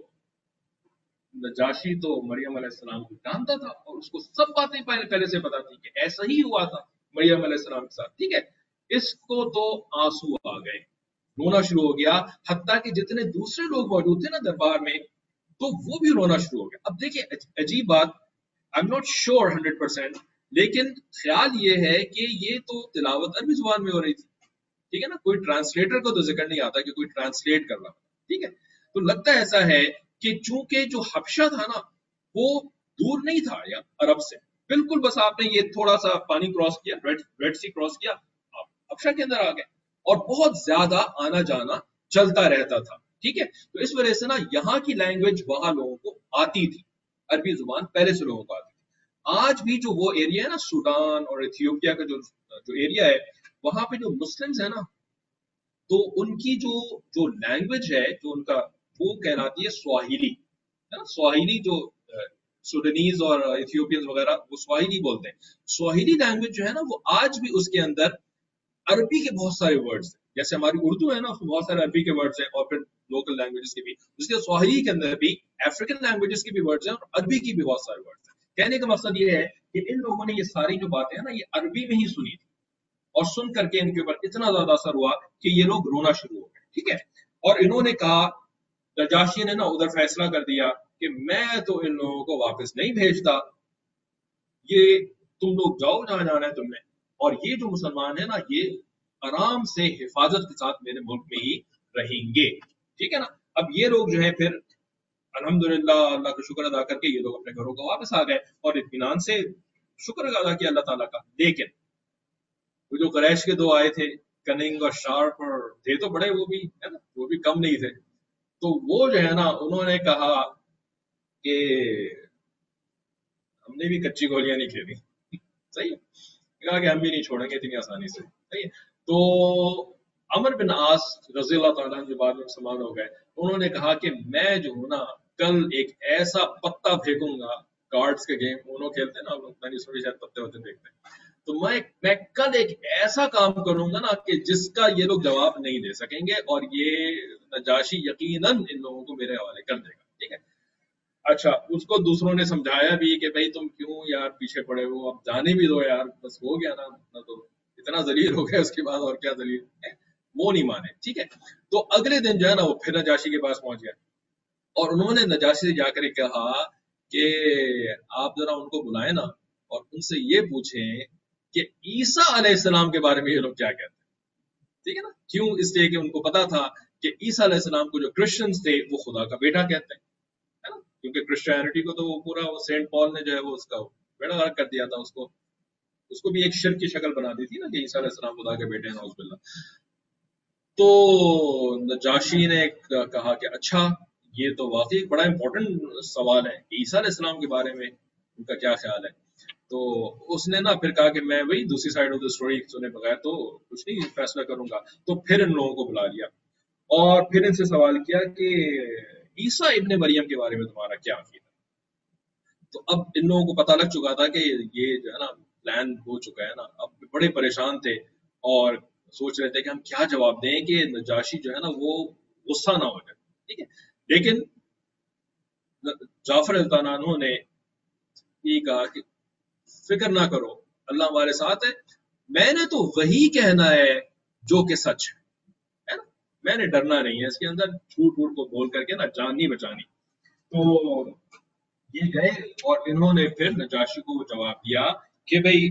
نجاشی تو مریم علیہ السلام کو جانتا تھا اور اس کو سب باتیں پہلے سے پتا تھی کہ ایسا ہی ہوا تھا مریم علیہ السلام کے ساتھ، ٹھیک ہے. اس کو تو آنسو آ گئے، رونا شروع ہو گیا، حتیٰ کہ جتنے دوسرے لوگ موجود تھے نا دربار میں تو وہ بھی رونا شروع ہو گیا. اب دیکھیں عجیب بات، I'm not sure 100%، لیکن خیال یہ ہے کہ یہ تو تلاوت عربی زبان میں ہو رہی تھی، ٹھیک ہے نا. کوئی ٹرانسلیٹر کو تو ذکر نہیں آتا کہ کوئی ٹرانسلیٹ کر رہا، ٹھیک ہے. تو لگتا ایسا ہے کہ چونکہ جو حبشہ تھا نا وہ دور نہیں تھا یا عرب سے، بالکل بس آپ نے یہ تھوڑا سا پانی کراس کیا، ریڈ سی کراس کیا، آپ حبشہ کے اندر آ گئے، اور بہت زیادہ آنا جانا چلتا رہتا تھا، ٹھیک ہے. تو اس وجہ سے نا یہاں کی لینگویج وہاں لوگوں کو آتی تھی، عربی زبان پہلے سے لوگوں کو آتی تھی. آج بھی جو وہ ایریا ہے نا سوڈان اور ایتھیوپیا کا جو ایریا ہے، وہاں پہ جو مسلمز ہیں نا، تو ان کی جو لینگویج ہے جو ان کا، وہ کہلاتی ہے سواہیلی، ہے نا. سواہیلی جو سوڈانیز اور ایتھیوپینز وغیرہ وہ سواہیلی بولتے ہیں. سواہیلی لینگویج جو ہے نا وہ آج بھی اس کے اندر عربی کے بہت سارے ورڈز ہیں، جیسے ہماری اردو ہے نا اس میں بہت سارے عربی کے ورڈز ہیں اور پھر لوکل لینگویجز کے بھی، اس کے سواہیلی کے اندر بھی افریکن لینگویجز کے بھی ورڈز ہیں اور عربی کی بھی بہت سارے ورڈز ہیں. کہنے کا مقصد یہ ہے کہ ان لوگوں نے یہ ساری جو باتیں ہیں نا یہ عربی میں ہی سنی تھی، اور سن کر کے ان کے اوپر اتنا زیادہ اثر ہوا کہ یہ لوگ رونا شروع ہو گئے، ٹھیک ہے. اور انہوں نے کہا، نجاشی نے نا ادھر فیصلہ کر دیا کہ میں تو ان لوگوں کو واپس نہیں بھیجتا، یہ تم لوگ جاؤ جہاں جانا ہے تم نے، اور یہ جو مسلمان ہیں نا یہ آرام سے حفاظت کے ساتھ میرے ملک میں ہی رہیں گے، ٹھیک ہے نا. اب یہ لوگ جو ہے پھر الحمدللہ اللہ کا شکر ادا کر کے یہ لوگ اپنے گھروں کو واپس آ گئے اور اطمینان سے شکر ادا کیا اللہ تعالیٰ کا. لیکن وہ جو قریش کے دو آئے تھے کننگ اور شارپ، اور تھے تو بڑے، وہ بھی ہے نا، وہ بھی کم نہیں تھے. تو وہ جو ہے نا انہوں نے کہا کہ ہم نے بھی کچی گولیاں نہیں کھیلی، صحیح ہے، کہا کہ ہم بھی نہیں چھوڑیں گے اتنی آسانی سے، صحیح ہے. تو عمر بن عاص رضی اللہ تعالیٰ عنہ جو بعد میں مسلمان ہو گئے، انہوں نے کہا کہ میں جو ہوں نا کل ایک ایسا پتا پھینکوں گا، کارڈز کے گیم انہوں کھیلتے ہیں نا لوگ، میں نے سنی شاید پتے ہوتے دیکھتے ہیں، تو میں کل ایک ایسا کام کروں گا نا کہ جس کا یہ لوگ جواب نہیں دے سکیں گے، اور یہ نجاشی یقیناً ان لوگوں کو میرے حوالے کر دے گا، ٹھیک ہے. اچھا اس کو دوسروں نے سمجھایا بھی کہ بھائی تم کیوں یار پیچھے پڑے ہو، اب جانے بھی دو یار، بس ہو گیا نا، تو اتنا ذلیل ہو گیا اس کے بعد اور کیا ذلیل ہے، وہ نہیں مانے، ٹھیک ہے. تو اگلے دن جو ہے نا وہ پھر نجاشی کے پاس پہنچ گیا اور انہوں نے نجاشی سے جا کر کہا کہ آپ ذرا ان کو بلائیں نا اور ان سے یہ پوچھیں کہ عیسیٰ علیہ السلام کے بارے میں یہ لوگ کیا کہتے ہیں، ٹھیک ہے نا. کیوں؟ اس لیے کہ ان کو پتا تھا کہ عیسیٰ علیہ السلام کو جو کرسچنز تھے وہ خدا کا بیٹا کہتے ہیں، ہے نا، کیونکہ کرسچینٹی کو تو وہ پورا سینٹ پال نے جو ہے وہ اس کا بیڑا غرق کر دیا تھا، اس کو بھی ایک شرک کی شکل بنا دی تھی نا کہ عیسیٰ علیہ السلام خدا کے بیٹے ہیں، نعوذ باللہ. تو نجاشی نے کہا کہ اچھا یہ تو واقعی بڑا امپورٹنٹ سوال ہے کہ عیسیٰ علیہ السلام کے بارے میں ان کا کیا خیال ہے. تو اس نے نا پھر کہا کہ میں وہی دوسری سائڈ آف دا اسٹوری سنے بغیر تو کچھ نہیں فیصلہ کروں گا. تو پھر ان لوگوں کو بلا لیا اور پھر ان سے سوال کیا کہ ईसा इब्ने मरियम के बारे में तुम्हारा क्या अकीदा? तो अब इन लोगों को पता लग चुका था कि ये जो है ना प्लान हो चुका है ना, अब बड़े परेशान थे और सोच रहे थे कि हम क्या जवाब दें कि नजाशी जो है ना वो गुस्सा ना हो जाए, ठीक है। लेकिन जाफर अल्तानानो ने ये कहा कि फिक्र ना करो, अल्लाह हमारे साथ है, मैंने तो वही कहना है जो कि सच है ना, मैंने डरना नहीं है, इसके अंदर झूठ वूठ को बोल करके ना जान नहीं बचानी। तो ये गए और इन्होंने फिर नजाशी को जवाब दिया कि भाई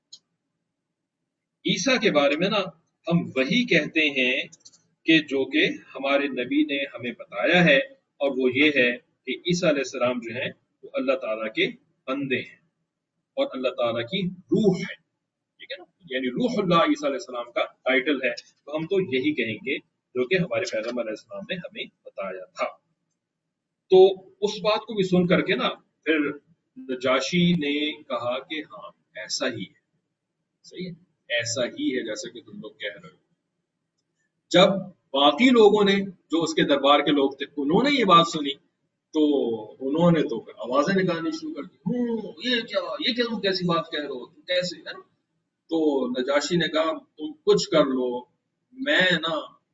ईसा के बारे में ना हम वही कहते हैं कि जो कि हमारे नबी ने हमें बताया है, और वो ये है कि ईसा अलैहिस्सलाम जो है वो अल्लाह ताला के बंदे हैं और अल्लाह ताला की रूह है, ठीक है ना, यानी रूहुल्लाह ईसा अलैहिस्सलाम का टाइटल है। तो हम तो यही कहेंगे जो कि हमारे पैगंबर अलैहिस्सलाम ने हमें बताया था। तो उस बात को भी सुन करके ना फिर नजाशी ने कहा कि हाँ ऐसा ही है, सही है, ऐसा ही है जैसा कि तुम लोग कह रहे हो। जब बाकी लोगों ने, जो उसके दरबार के लोग थे, उन्होंने ये बात सुनी तो उन्होंने तो फिर आवाजें निकालनी शुरू कर दी, ये क्या तुम कैसी बात कह रहे हो, तुम कैसे, है ना। तो नजाशी ने कहा तुम कुछ कर लो, मैं ना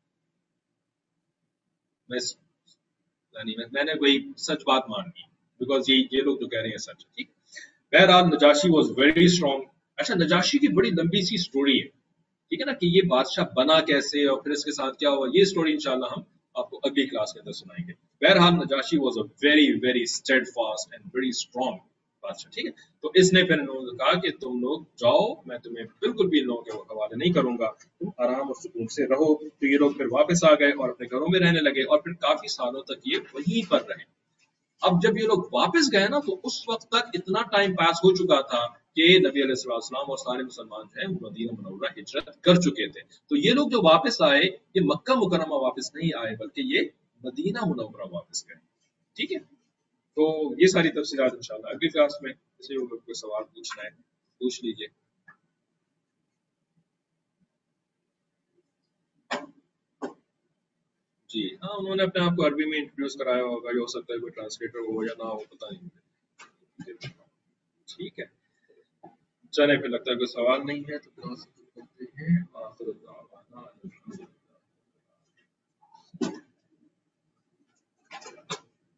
मैं मैंने वही सच बात मान ली, बिकॉज ये लोग जो कह रहे हैं सच है, ठीक। बहरहाल नजाशी वॉज वेरी स्ट्रॉन्ग। अच्छा, नजाशी की बड़ी लंबी सी स्टोरी है, ठीक है ना, कि ये बादशाह बना कैसे और फिर इसके साथ क्या हुआ, ये स्टोरी इंशाल्लाह हम आपको अगली क्लास के अंदर सुनाएंगे। बहरहाल नजाशी was a very very steadfast and very strong बादशाह, ठीक है। तो इसने फिर इन्होंने कहा कि तुम लोग जाओ, मैं तुम्हें बिल्कुल भी इन लोगों के हवाले नहीं करूंगा, तुम आराम और सुकून से रहो। तो ये लोग फिर वापस आ गए और अपने घरों में रहने लगे और फिर काफी सालों तक ये वहीं पर रहे। अब जब ये लोग वापस गए ना तो उस वक्त तक इतना टाइम पास हो चुका था कि नबी अलैहिस्सलाम और सारे मुसलमान जो है मदीना मुनव्वरा हिजरत कर चुके थे। तो ये लोग जो वापस आए, ये मक्का मुकर्रमा वापस नहीं आए, बल्कि ये मदीना मुनव्वरा वापस गए, ठीक है। तो ये सारी तफसीलात इंशाल्लाह अगली क्लास में, किसी को कोई सवाल पूछना है पूछ लीजिए। जी हाँ, उन्होंने अपने आप को अरबी में इंट्रोड्यूस कराया होगा, ये हो सकता है कोई ट्रांसलेटर हो या ना हो, पता नहीं मुझे, ठीक है। चले, फिर लगता है कोई सवाल नहीं है तो क्लास करते हैं।